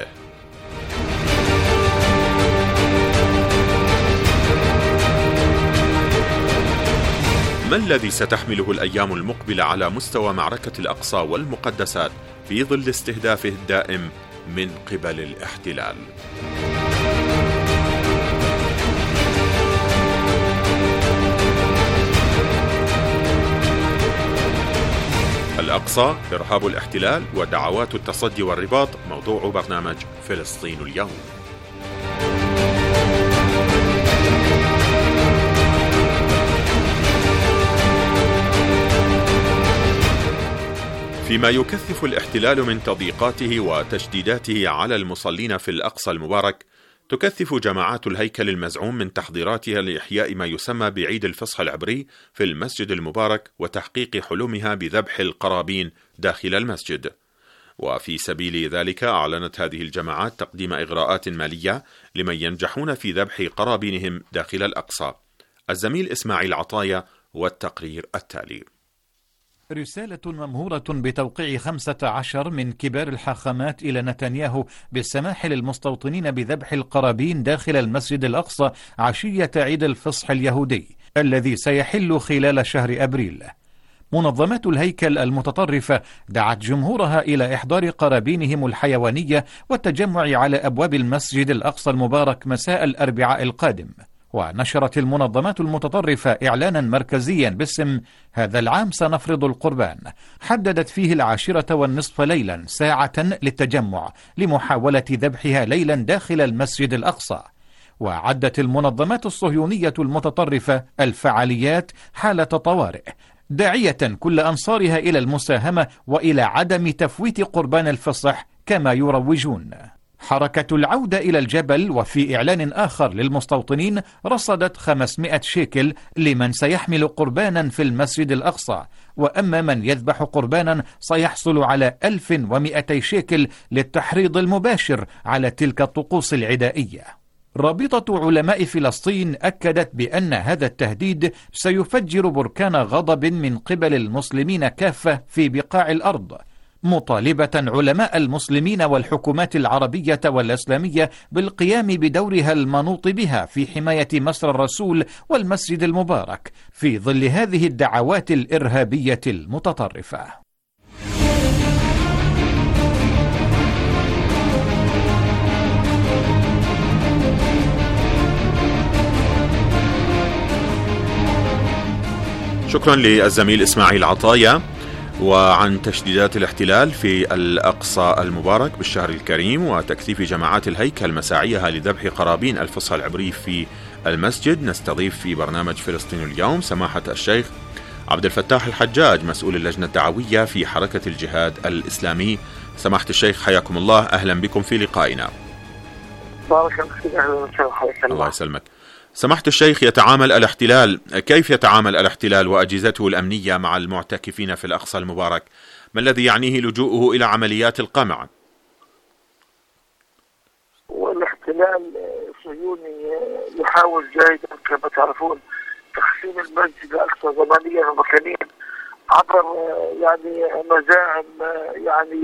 Speaker 2: ما الذي ستحمله الأيام المقبلة على مستوى معركة الأقصى والمقدسات في ظل استهدافه الدائم من قبل الاحتلال؟ الأقصى، إرهاب الاحتلال ودعوات التصدي والرباط، موضوع برنامج فلسطين اليوم. فيما يكثف الاحتلال من تضييقاته وتشديداته على المصلين في الأقصى المبارك، تكثف جماعات الهيكل المزعوم من تحضيراتها لإحياء ما يسمى بعيد الفصح العبري في المسجد المبارك وتحقيق حلمها بذبح القرابين داخل المسجد. وفي سبيل ذلك أعلنت هذه الجماعات تقديم إغراءات مالية لمن ينجحون في ذبح قرابينهم داخل الأقصى. الزميل إسماعيل عطايا والتقرير التالي.
Speaker 19: رسالة ممهورة بتوقيع 15 من كبار الحاخامات إلى نتنياهو بالسماح للمستوطنين بذبح القرابين داخل المسجد الأقصى عشية عيد الفصح اليهودي الذي سيحل خلال شهر أبريل. منظمات الهيكل المتطرفة دعت جمهورها إلى إحضار قرابينهم الحيوانية والتجمع على أبواب المسجد الأقصى المبارك مساء الأربعاء القادم. ونشرت المنظمات المتطرفة إعلانا مركزيا باسم هذا العام سنفرض القربان، حددت فيه 10:30 ليلا ساعة للتجمع لمحاولة ذبحها ليلا داخل المسجد الأقصى. وعدت المنظمات الصهيونية المتطرفة الفعاليات حالة طوارئ، داعية كل أنصارها إلى المساهمة وإلى عدم تفويت قربان الفصح كما يروجون. حركة العودة إلى الجبل وفي إعلان آخر للمستوطنين رصدت 500 شيكل لمن سيحمل قربانا في المسجد الأقصى، وأما من يذبح قربانا سيحصل على 1200 شيكل للتحريض المباشر على تلك الطقوس العدائية. رابطة علماء فلسطين أكدت بأن هذا التهديد سيفجر بركان غضب من قبل المسلمين كافة في بقاع الأرض، مطالبة علماء المسلمين والحكومات العربية والإسلامية بالقيام بدورها المنوط بها في حماية مسرى الرسول والمسجد المبارك في ظل هذه الدعوات الإرهابية المتطرفة.
Speaker 2: شكرا للزميل إسماعيل عطايا. وعن تشديدات الاحتلال في الأقصى المبارك بالشهر الكريم وتكثيف جماعات الهيكل مساعيها لذبح قرابين الفصح العبري في المسجد، نستضيف في برنامج فلسطين اليوم سماحة الشيخ عبد الفتاح الحجاج، مسؤول اللجنة الدعوية في حركة الجهاد الإسلامي. سماحة الشيخ حياكم الله، أهلا بكم في لقائنا.
Speaker 20: بارك الله فيك. أهلا وسهلا.
Speaker 2: الله يسلمك. سماحة الشيخ، يتعامل الاحتلال، كيف يتعامل الاحتلال وأجهزته الأمنية مع المعتكفين في الأقصى المبارك؟ ما الذي يعنيه لجوءه إلى عمليات القمع؟
Speaker 20: الاحتلال الصهيوني يحاول جاهدا كما تعرفون تقسيم المسجد الأقصى زمنيا ومكانيا عبر يعني مزاعم يعني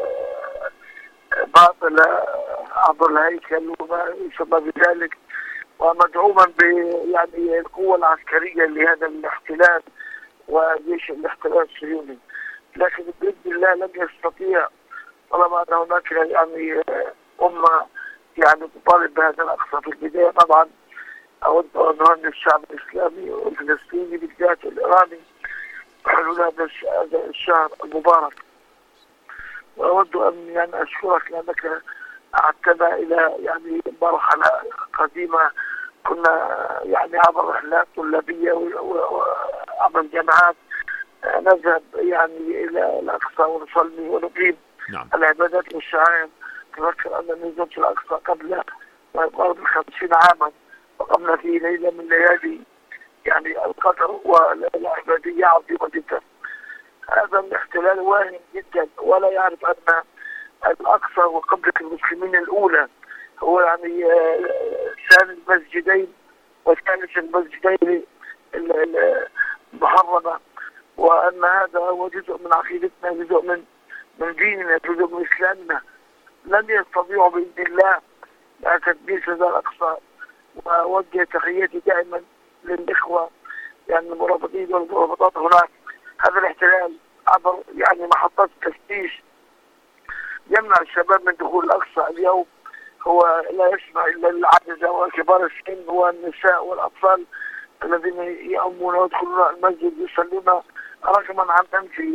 Speaker 20: باطلة عبر الهيكل وما يسمى بذلك، ومدعوما ب يعني القوة العسكرية لهذا الاحتلال وجيش الاحتلال الصهيوني. لكن بإذن الله لن يستطيع طالما أن هناك يعني أمة يعني تطالب بهذا الأقصى. في البداية طبعا أود أن أهنئ الشعب الإسلامي والفلسطيني بالذات والإيراني بحلول هذا الشهر المبارك، وأود أن يعني أشكرك لأنك أعدتنا إلى يعني مرحلة قديمة كنا يعني عبر رحلات طلابية وعبر الجامعات نذهب يعني إلى الأقصى ونصلي ونقيم العبادات والشعائر. تذكر أنني زرت الأقصى قبل ما يقارب 50 عاما، وقمنا في ليلة من ليالي يعني القدر والعبادية عظيمة جدا. هذا الاحتلال واهم جدا ولا يعرف أن الأقصى هو قبلة المسلمين الأولى، هو يعني ثاني المسجدين وثالث المسجدين المحرمة، وأن هذا هو جزء من عقيدتنا، جزء من ديننا، جزء من إسلامنا. لن يستطيعوا بإذن الله تدمير هذا الأقصى. وأوجه تحياتي دائما للإخوة يعني المرابطين والمرابطات هناك. هذا الاحتلال عبر يعني محطات التفتيش يمنع الشباب من دخول الأقصى. اليوم هو لا يسمع إلا العجزة وكبار السن والنساء والأطفال الذين يأمون ويدخلون المسجد يصلون رقما عن أنفه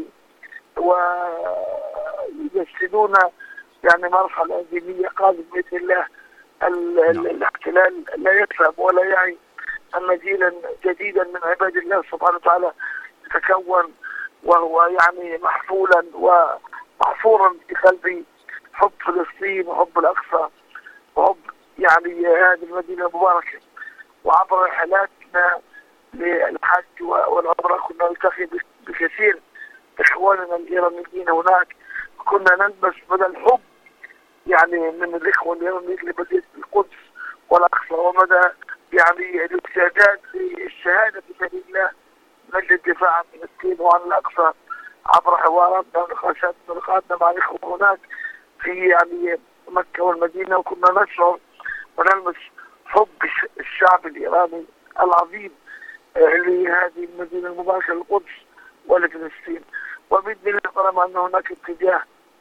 Speaker 20: ويجسدون يعني مرحلة دينية قادمة بإذن الله. الاحتلال لا يفهم ولا يعي أن جيلا جديدا من عباد الله سبحانه وتعالى يتكون وهو يعني محفولا ومحفورا في قلبي حب فلسطين وحب الأقصى وحب يعني هذه المدينة المباركة. وعبر رحلاتنا للحج والعمرة كنا نلتقي بكثير إخواننا الإيرانيين هناك، كنا نلمس مدى الحب يعني من الإخوة الإيرانيين لمدينة القدس والأقصى، ومدى يعني الاستعداد للشهادة في سبيل الله من الدفاع عن فلسطين وعن الأقصى. عبر حواراتنا ولقاءاتنا مع الإخوة هناك في يعني مكة والمدينة، وكنا نشعر ونلمس حب الشعب الإيراني العظيم لهذه المدينة المباركة للقدس ولفلسطين. وبإذن الله طالما أن هناك اتجاه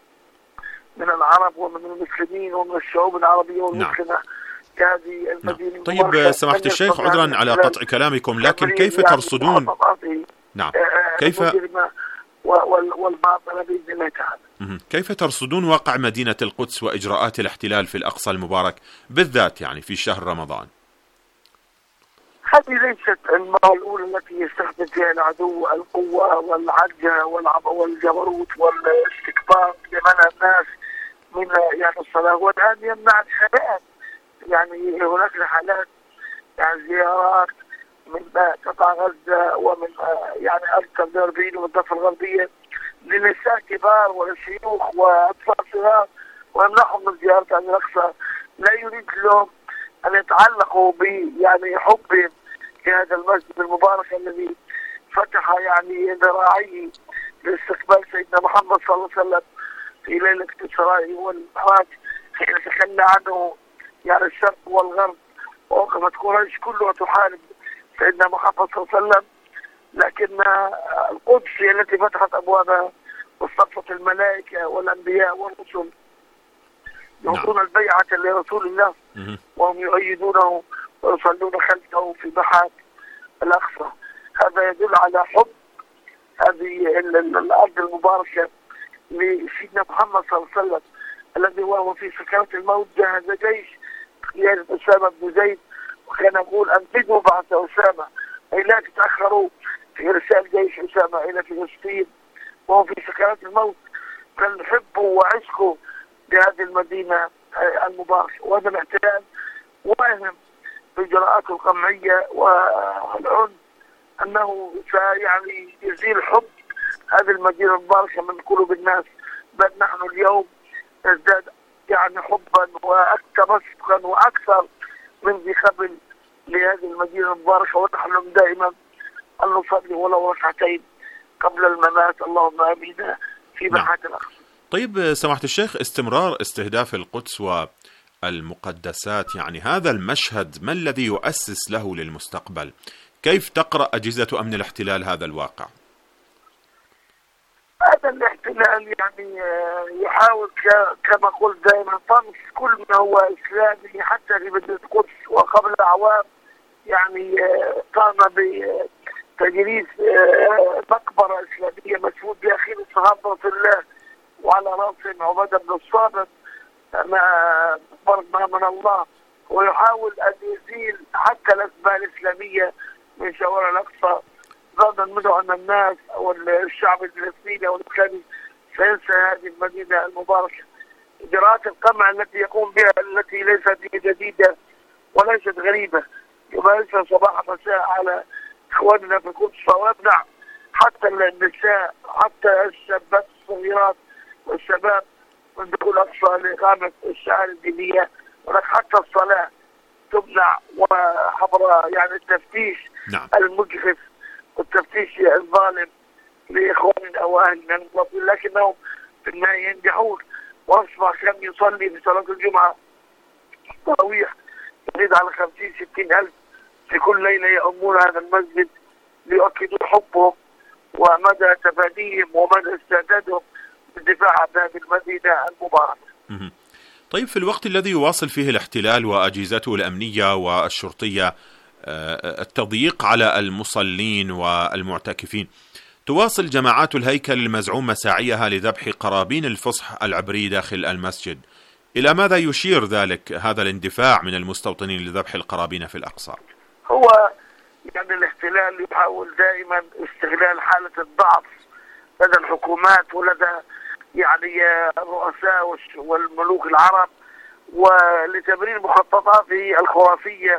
Speaker 20: من العرب ومن المسلمين ومن الشعوب العربية والمسلمة كهذه المدينة.
Speaker 2: طيب سماحة الشيخ، عذرا على قطع كلامكم، لكن كيف ترصدون كيف
Speaker 20: والباطل بإذن الله تعالى
Speaker 2: كيف ترصدون واقع مدينة القدس وإجراءات الاحتلال في الأقصى المبارك بالذات يعني في شهر رمضان؟
Speaker 20: هذه ليست المرة الأولى التي يستخدم فيها العدو القوة والعجة والجبروت والاستكبار لمنع الناس من يعني الصلاة، والآن يمنع الشباب. يعني هناك رحلات يعني زيارات من قطاع غزة ومن يعني أقصى الغربيين والضفة الغربية لنساء كبار ولشيوخ وأطفال صغار، ويمنعهم من زيارة الأقصى. لا يريد لهم أن يتعلقوا ب يعني حب في هذا المسجد المبارك الذي فتح يعني ذراعيه لاستقبال سيدنا محمد صلى الله عليه وسلم في ليلة الإسراء والمعراج، حين تخلى عنه يعني الشرق والغرب، ووقفت قريش كلها تحارب سيدنا محمد صلى الله عليه وسلم. لكن القدس هي التي فتحت أبوابها واصطفت الملائكة والأنبياء والرسل يعطون البيعة لرسول الله وهم يؤيدونه ويصلون خلفه في محاك الأقصى. هذا يدل على حب هذه الأرض المباركة لسيدنا محمد صلى الله عليه وسلم الذي وهو في سكرات الموت جهز جيش قيادة أسامة بن زيد، وكان يقول أنفذوا بعد أسامة أي لا تتأخروا في إرسال جيش أسامة إلى فلسطين وهو في سكرات الموت. كان حبه وعشقه لهذه المدينة المباركة. وهذا الاحتلال واهم بإجراءاته القمعية والعنف أنه سيعني يزيل حب هذه المدينة المباركة من قلوب الناس. بل نحن اليوم نزداد يعني حبا وتمسكا وأكثر من ذي قبل لهذه المدينة المباركة، ونحن دائما أن نصلي ولو ركعتين قبل الممات، اللهم آمين، في برحة الأقصى.
Speaker 2: طيب سماحة الشيخ، استمرار استهداف القدس والمقدسات، يعني هذا المشهد ما الذي يؤسس له للمستقبل؟ كيف تقرأ أجهزة أمن الاحتلال هذا الواقع؟
Speaker 20: هذا الاحتلال يعني يحاول كما قلت دائما طمس كل ما هو إسلامي حتى في مدينة القدس، وقبل أعوام يعني قام بتجريس مقبرة إسلامية مسؤول بها خير صحابة رسول الله، وعلى رأسهم عبادة بن الصامت مقبرة من الله، ويحاول أن يزيل حتى الأسماء الإسلامية من شوارع الأقصى، ظنا منه أن الناس أو الشعب الفلسطيني أو الإسلامي سينسى هذه المدينة المباركة. إجراءات القمع التي يقوم بها التي ليست جديدة وليست غريبة، يمارسها صباح مساء على إخواننا في القدس، ويمنع حتى النساء حتى الشابات الصغيرات والشباب من دخول الأقصى لإقامة الشعائر الدينية، ولك حتى الصلاة تمنع، وحضر يعني التفتيش المجحف والتفتيش الظالم لإخواننا وأهلنا المطلوبين، لكنهم في النهاية ينجحون. وأصبح كم يصلي في صلاة الجمعة تراويح يزيد على 50-60 ألف في كل ليلة يؤمون هذا المسجد ليؤكدوا حبهم ومدى تفاديهم ومدى استعدادهم بالدفاع عن هذه المدينة المباركة.
Speaker 2: طيب في الوقت الذي يواصل فيه الاحتلال وأجهزته الأمنية والشرطية التضييق على المصلين والمعتكفين، تواصل جماعات الهيكل المزعوم مساعيها لذبح قرابين الفصح العبري داخل المسجد. إلى ماذا يشير ذلك هذا الاندفاع من المستوطنين لذبح القرابين في الأقصى؟
Speaker 20: هو يعني الاحتلال يحاول دائما استغلال حالة الضعف لدى الحكومات ولدى يعني الرؤساء والملوك العرب، ولتبرير مخططاته الخرافية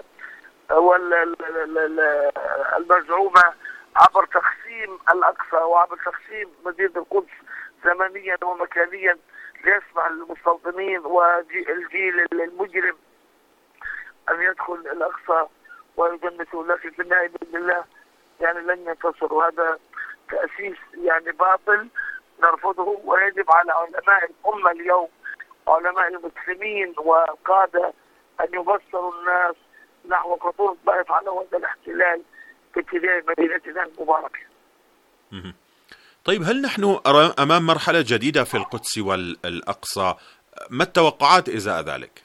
Speaker 20: والمزعومة عبر تقسيم الأقصى وعبر تقسيم مدينة القدس زمنيا ومكانيا ليسمح للمستوطنين والجيل المجرم أن يدخل الأقصى ويجنسوا، لكن في النهاية بإذن الله يعني لن ينتصروا. هذا تأسيس يعني باطل نرفضه، ويجب على علماء الأمة اليوم علماء المسلمين والقادة أن يبصروا الناس نحو خطورة ما يفعله هذا الاحتلال في اتجاه مدينتنا المباركة.
Speaker 2: طيب هل نحن أمام مرحلة جديدة في القدس والأقصى؟ ما التوقعات إزاء ذلك؟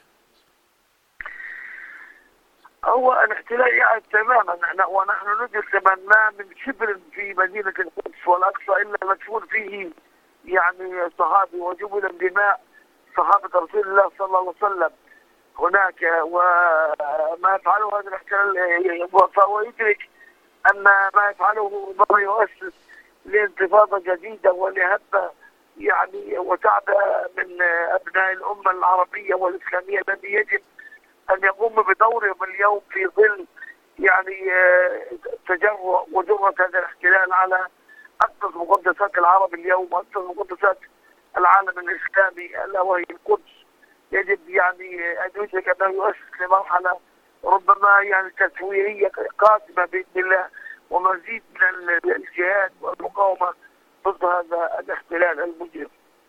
Speaker 20: هو الاحتلال يعد تماما، ونحن ندرك ما من شبر في مدينة القدس والأقصى إلا مدفون فيه يعني صحابي وجبل دماء صحابة رسول الله صلى الله عليه وسلم هناك، وما يفعله هذا الاحتلال فهو يدرك أن ما يفعله ربما يؤسس لانتفاضة جديدة ولهبة يعني وتعبئة من أبناء الأمة العربية والإسلامية الذي يجب أن يقوم بدورهم اليوم في ظل يعني تجرؤ وجرأة هذا الاحتلال على أقدس مقدسات العرب اليوم وأقدس مقدسات العالم الإسلامي ألا وهي القدس. يجب يعني أن يدرك أنه يؤسس لمرحلة ربما يعني تسويرية قادمة بإذن الله، ومزيد من الجهاد والمقاومة ضد هذا الاحتلال المجرم.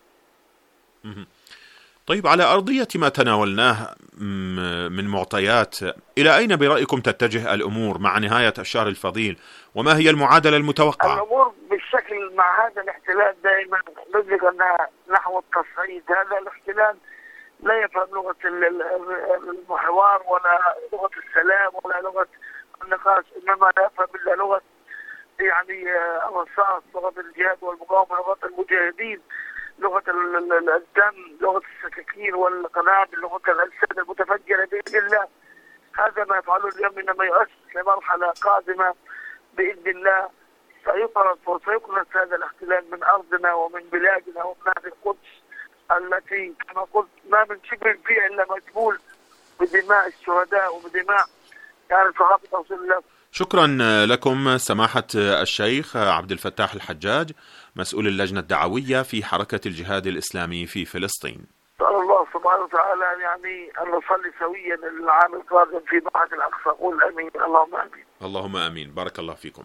Speaker 2: طيب على أرضية ما تناولناه من معطيات، إلى أين برأيكم تتجه الأمور مع نهاية الشهر الفضيل، وما هي المعادلة المتوقعة؟
Speaker 20: الأمور بالشكل مع هذا الاحتلال دائما ندرك أنها نحو التصعيد. هذا الاحتلال لا يفهم لغة الحوار ولا لغة السلام ولا لغة النقاش، إنما لا يفهم إلا لغة يعني الرصاص، لغة الجهاد والمقاومة، لغة المجاهدين، لغة الدم، لغة السكاكين والقنابل، لغة الأجساد المتفجرة بإذن الله. هذا ما يفعله اليوم، إنما يؤسس لمرحلة قادمة بإذن الله سيطرد وسيقلص هذا الاحتلال من أرضنا ومن بلادنا ومن هذه القدس التي كما قلت ما من شبر فيها إلا مجبول بدماء الشهداء وبدماء يعني صحابة رسول الله.
Speaker 2: شكرا لكم سماحة الشيخ عبد الفتاح الحجاج، مسؤول اللجنة الدعوية في حركة الجهاد الإسلامي في فلسطين.
Speaker 20: الله سبحانه وتعالى يعني أن نصلي سويا العام القادم في معهد الأقصى. قول أمين. اللهم أمين.
Speaker 2: اللهم آمين. بارك الله فيكم.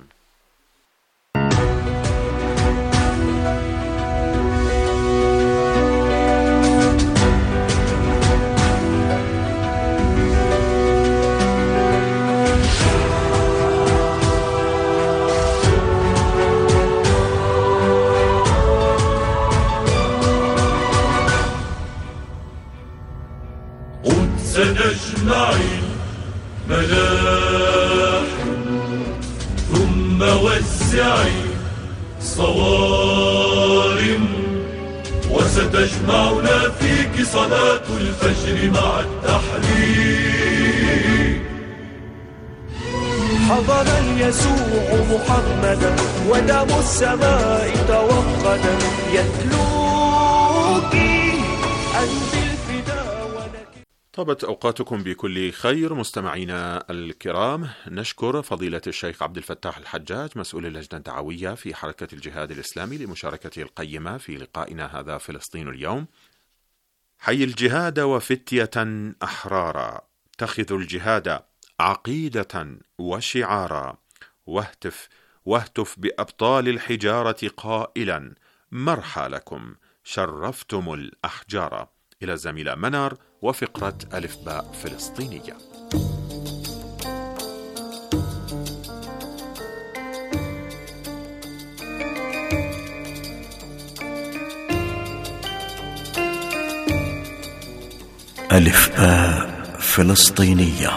Speaker 1: سنجمعين ملاحم ثم وسعين صوارم وستجمعنا فيك صلاة الفجر مع التحريم.
Speaker 21: حضر يسوع محمدا ودم السماء توقدا يتلوك أنت الفداء.
Speaker 2: طابت أوقاتكم بكل خير مستمعينا الكرام. نشكر فضيلة الشيخ عبد الفتاح الحجاج مسؤول اللجنة الدعوية في حركة الجهاد الإسلامي لمشاركته القيمة في لقائنا هذا فلسطين اليوم. حي الجهاد وفتية أحرارا، اتخذوا الجهاد عقيدة وشعارا، واهتف بأبطال الحجارة قائلا مرحى لكم شرفتم الأحجار. إلى الزميلة منار وفقرة ألف باء فلسطينية.
Speaker 22: ألف باء فلسطينية.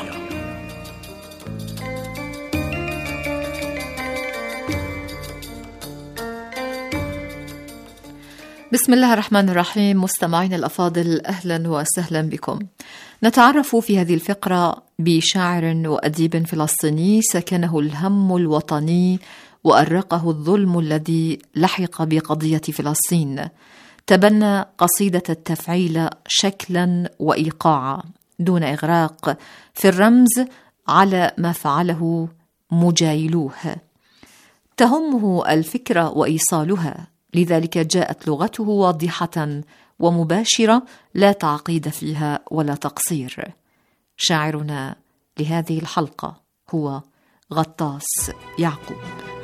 Speaker 23: بسم الله الرحمن الرحيم. مستمعين الأفاضل، أهلا وسهلا بكم. نتعرف في هذه الفقرة بشاعر وأديب فلسطيني سكنه الهم الوطني وأرقه الظلم الذي لحق بقضية فلسطين. تبنى قصيدة التفعيل شكلا وإيقاعا دون إغراق في الرمز على ما فعله مجايلوه. تهمه الفكرة وإيصالها، لذلك جاءت لغته واضحة ومباشرة لا تعقيد فيها ولا تقصير. شاعرنا لهذه الحلقة هو غطاس يعقوب.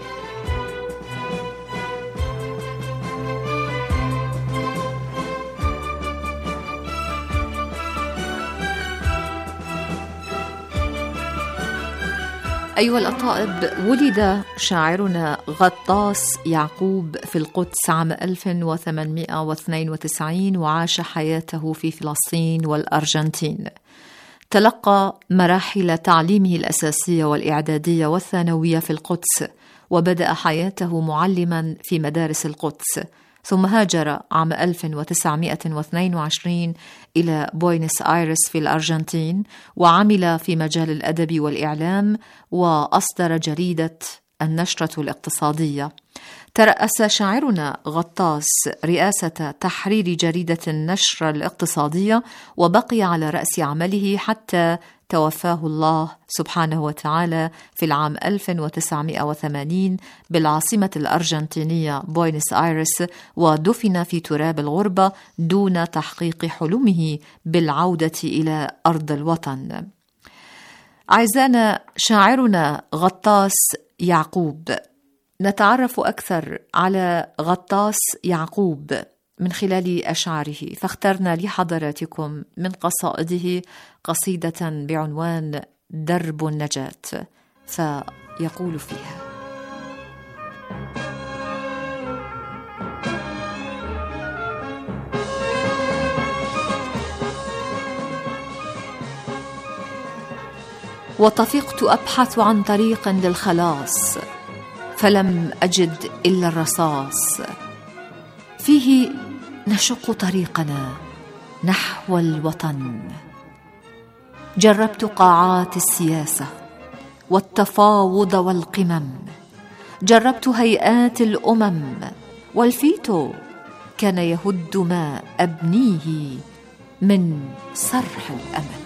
Speaker 23: أيها الأطائب، ولد شاعرنا غطاس يعقوب في القدس عام 1892 وعاش حياته في فلسطين والأرجنتين. تلقى مراحل تعليمه الأساسية والإعدادية والثانوية في القدس، وبدأ حياته معلما في مدارس القدس، ثم هاجر عام 1922 إلى بوينس آيرس في الأرجنتين، وعمل في مجال الأدب والإعلام، وأصدر جريدة النشرة الاقتصادية. ترأس شاعرنا غطاس رئاسة تحرير جريدة النشرة الاقتصادية، وبقي على رأس عمله حتى توفاه الله سبحانه وتعالى في العام 1980 بالعاصمة الأرجنتينية بوينس آيرس، ودفن في تراب الغربة دون تحقيق حلمه بالعودة إلى أرض الوطن. أعزائنا، شاعرنا غطاس يعقوب، نتعرف أكثر على غطاس يعقوب من خلال أشعاره، فاخترنا لحضراتكم من قصائده قصيدة بعنوان درب النجاة، فيقول فيها: وطفقت أبحث عن طريق للخلاص، فلم أجد إلا الرصاص، فيه نشق طريقنا نحو الوطن. جربت قاعات السياسة والتفاوض والقمم، جربت هيئات الأمم، والفيتو كان يهد ما أبنيه من صرح الأمل.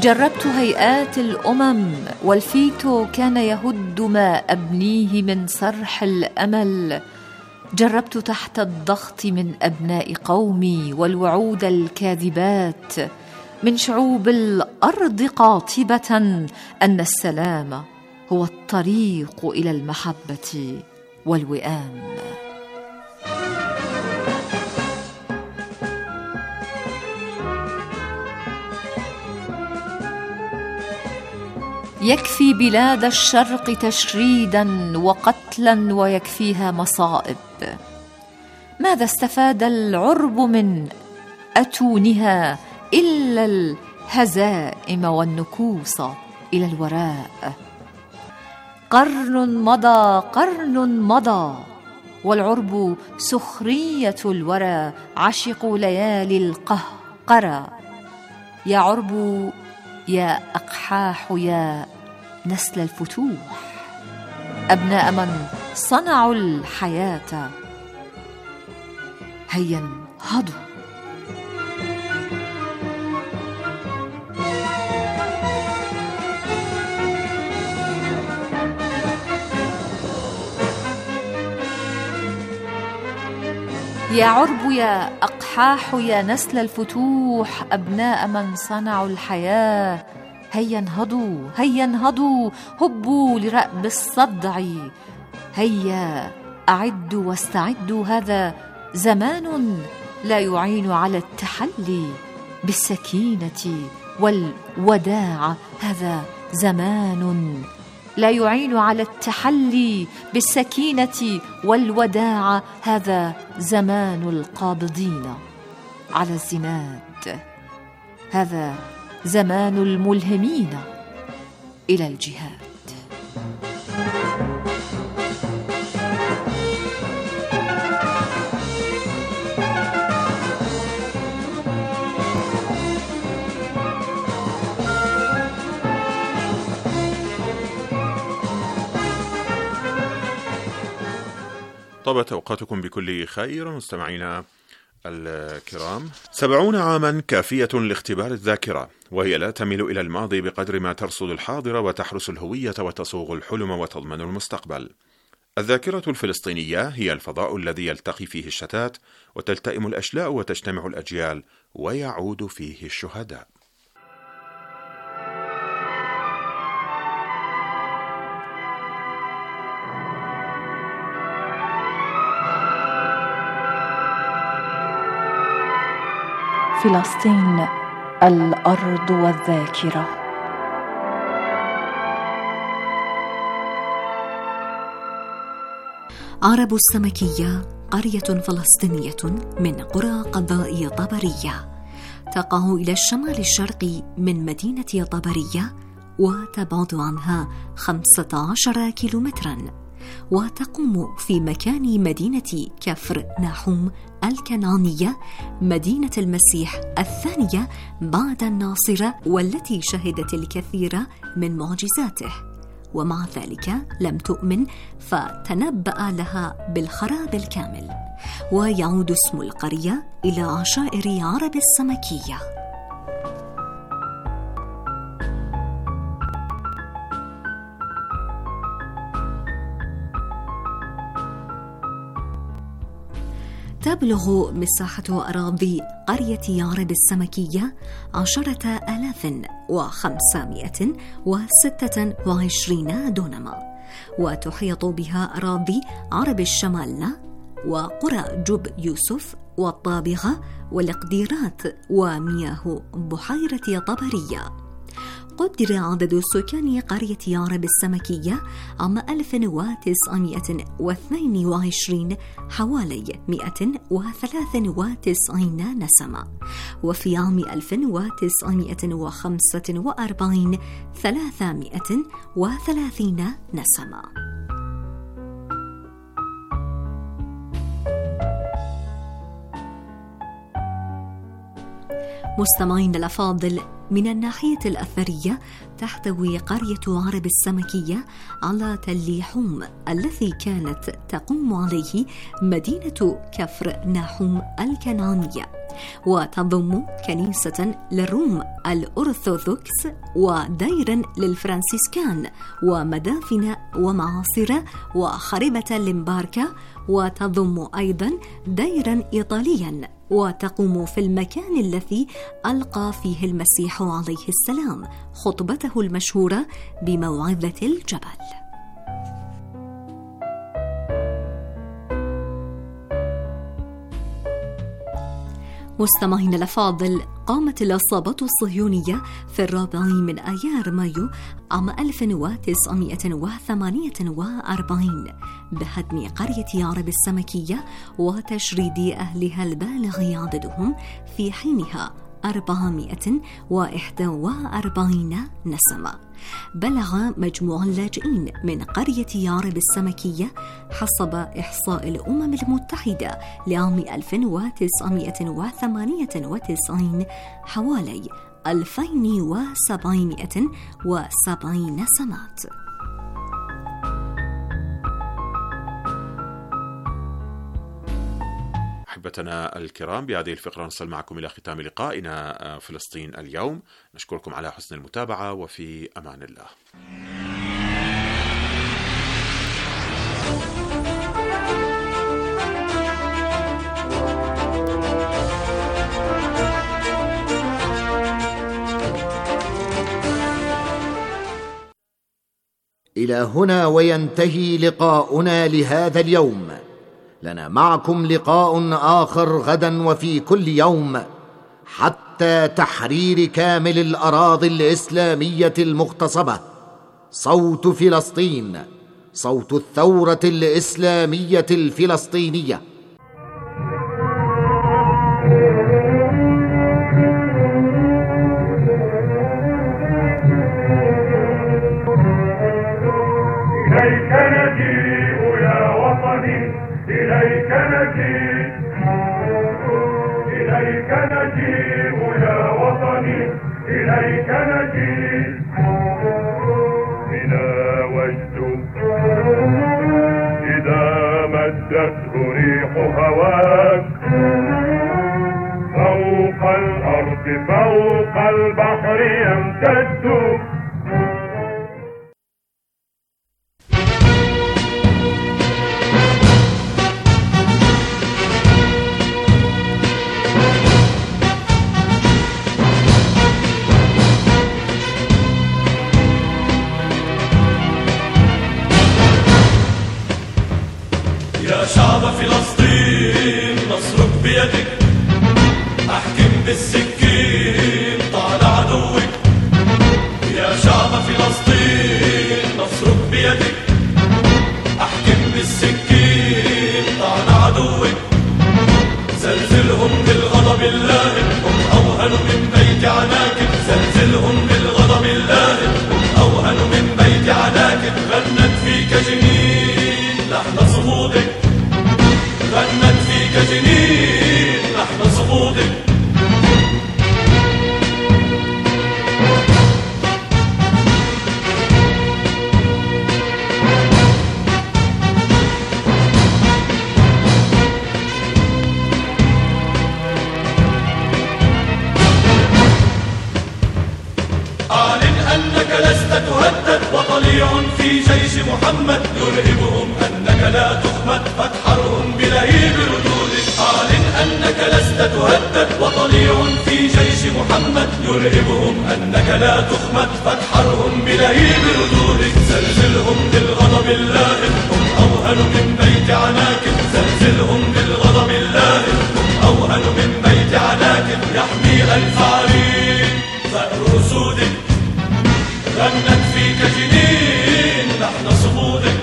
Speaker 23: جربت هيئات الأمم، والفيتو كان يهد ما أبنيه من صرح الأمل. جربت تحت الضغط من أبناء قومي والوعود الكاذبات من شعوب الأرض قاطبة أن السلام هو الطريق إلى المحبة والوئام. يكفي بلاد الشرق تشريدا وقتلا ويكفيها مصائب. ماذا استفاد العرب من أتونها إلا الهزائم والنكوص إلى الوراء؟ قرن مضى والعرب سخرية الورى، عشقوا ليالي القهقرة. يا عرب يا أقحاح يا نسل الفتوح، أبناء من صنعوا الحياة، هيا انهضوا. يا عرب يا أقحاح يا نسل الفتوح، أبناء من صنعوا الحياة، هيا انهضوا هيا انهضوا، هبوا لرأب الصدع، هيا أعدوا واستعدوا. هذا زمان لا يعين على التحلي بالسكينة والوداع، هذا زمان لا يعين على التحلي بالسكينة والوداع، هذا زمان القابضين على الزناد، هذا زمان الملهمين إلى الجهاد.
Speaker 2: طابت أوقاتكم بكل خير مستمعينا الكرام. 70 عاما كافية لاختبار الذاكرة، وهي لا تميل إلى الماضي بقدر ما ترصد الحاضر وتحرس الهوية وتصوغ الحلم وتضمن المستقبل. الذاكرة الفلسطينية هي الفضاء الذي يلتقي فيه الشتات وتلتئم الأشلاء وتجتمع الأجيال ويعود فيه الشهداء.
Speaker 23: فلسطين الأرض والذاكرة.
Speaker 3: عرب السمكية قرية فلسطينية من قرى قضاء طبرية، تقع إلى الشمال الشرقي من مدينة طبرية وتبعد عنها 15 كيلومترا، وتقوم في مكان مدينة كفر ناحوم الكنعانية، مدينة المسيح الثانية بعد الناصرة، والتي شهدت الكثير من معجزاته، ومع ذلك لم تؤمن فتنبأ لها بالخراب الكامل. ويعود اسم القرية إلى عشائر عرب السمكية. تبلغ مساحة أراضي قرية عرب السمكية 10,526 دونما، وتحيط بها أراضي عرب الشمالنة وقرى جب يوسف والطابغة والقديرات ومياه بحيرة طبرية. قدر عدد سكان قرية عرب السمكية عام 1922 حوالي 193 نسمة، وفي عام 1945 330 نسمة. مستمعين الأفاضل، من الناحية الأثرية وتحتوي قرية عرب السمكية على تل حوم الذي كانت تقوم عليه مدينة كفر ناحوم الكنعانية، وتضم كنيسة للروم الأرثوذكس وديرا للفرنسيسكان ومدافن ومعاصر وخربة لمباركة، وتضم أيضا ديرا إيطاليا وتقوم في المكان الذي ألقى فيه المسيح عليه السلام خطبته المشهورة بموعظة الجبل. مستمعين الأفاضل، قامت العصابة الصهيونية في 4 من آيار مايو عام 1948 بهدم قرية عرب السمكية وتشريد أهلها البالغ عددهم في حينها 441 نسمة. بلغ مجموع اللاجئين من قرية عرب السمكية حسب إحصاء الأمم المتحدة لعام 1998 حوالي 2770 نسمات.
Speaker 2: أحبتنا الكرام، بهذه الفقرة نصل معكم إلى ختام لقائنا فلسطين اليوم. نشكركم على حسن المتابعة، وفي أمان الله.
Speaker 4: إلى هنا وينتهي لقاؤنا لهذا اليوم. لنا معكم لقاء آخر غدا وفي كل يوم حتى تحرير كامل الأراضي الإسلامية المغتصبة. صوت فلسطين، صوت الثورة الإسلامية الفلسطينية.
Speaker 21: إليك نجيء يا وطني، إليك نجيء، إليك نجيء يا وطني، إليك نجيء. بنا وجد إذا مدته ريح هواك فوق الأرض فوق البحر يمتد.
Speaker 1: يا شعب فلسطين نصرك بيدك، احكم بالسكين طال عدوك. يا شعب فلسطين نصرك بيدك، احكم بالسكين طال عدوك. زلزلهم بالغضب اللائم، هم اوهن من بيت عناكب. زلزلهم بالغضب اللائم، هم اوهن من بيت عناكب. غنت فيك جنين لحن صمودك، غنت فيك جنين لحن صمودك. أعلن أنك لست تهدد، وطليع في جيش محمد يرهبهم أنك لا تخمد، فتحرهم بلهيب ردودك. أعلن أنك لست تهدد، وطليع في جيش محمد يرهبهم أنك لا تخمد، فتحرهم بلهيب ردودك. زلزلهم بالغضب اللائم، هم أوهن من بيت عناكب. زلزلهم بالغضب اللائم، هم أوهن من بيت عناكب. يحمي ألف عرين ثأر أسودك، غنت فيك جنين لحن صمودك.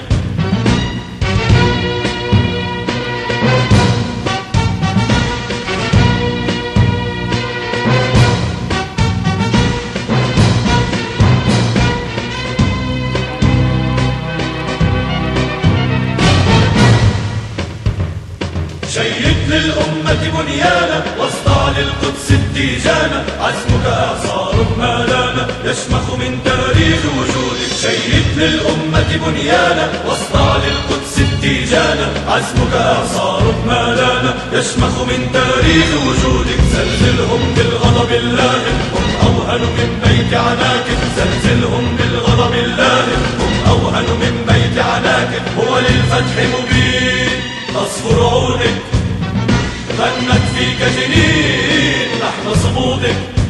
Speaker 1: شيدنا للأمة بنيانا واصدع للقدس التيجانا، عزمك إعصار ما لانا يشمخ من تاريخ وجودك. شيد للأمة بنيانا واصدع للقدس التيجانا، عزمك إعصار ما لانا يشمخ من تاريخ وجودك. زلزلهم بالغضب اللاهب هم أوهن من بيت عناكب، زلزلهم بالغضب اللاهب هم أوهن من بيت عناكب. هو للفتح مبين تصفر عودك، غنت فيك جنين لحن صمودك.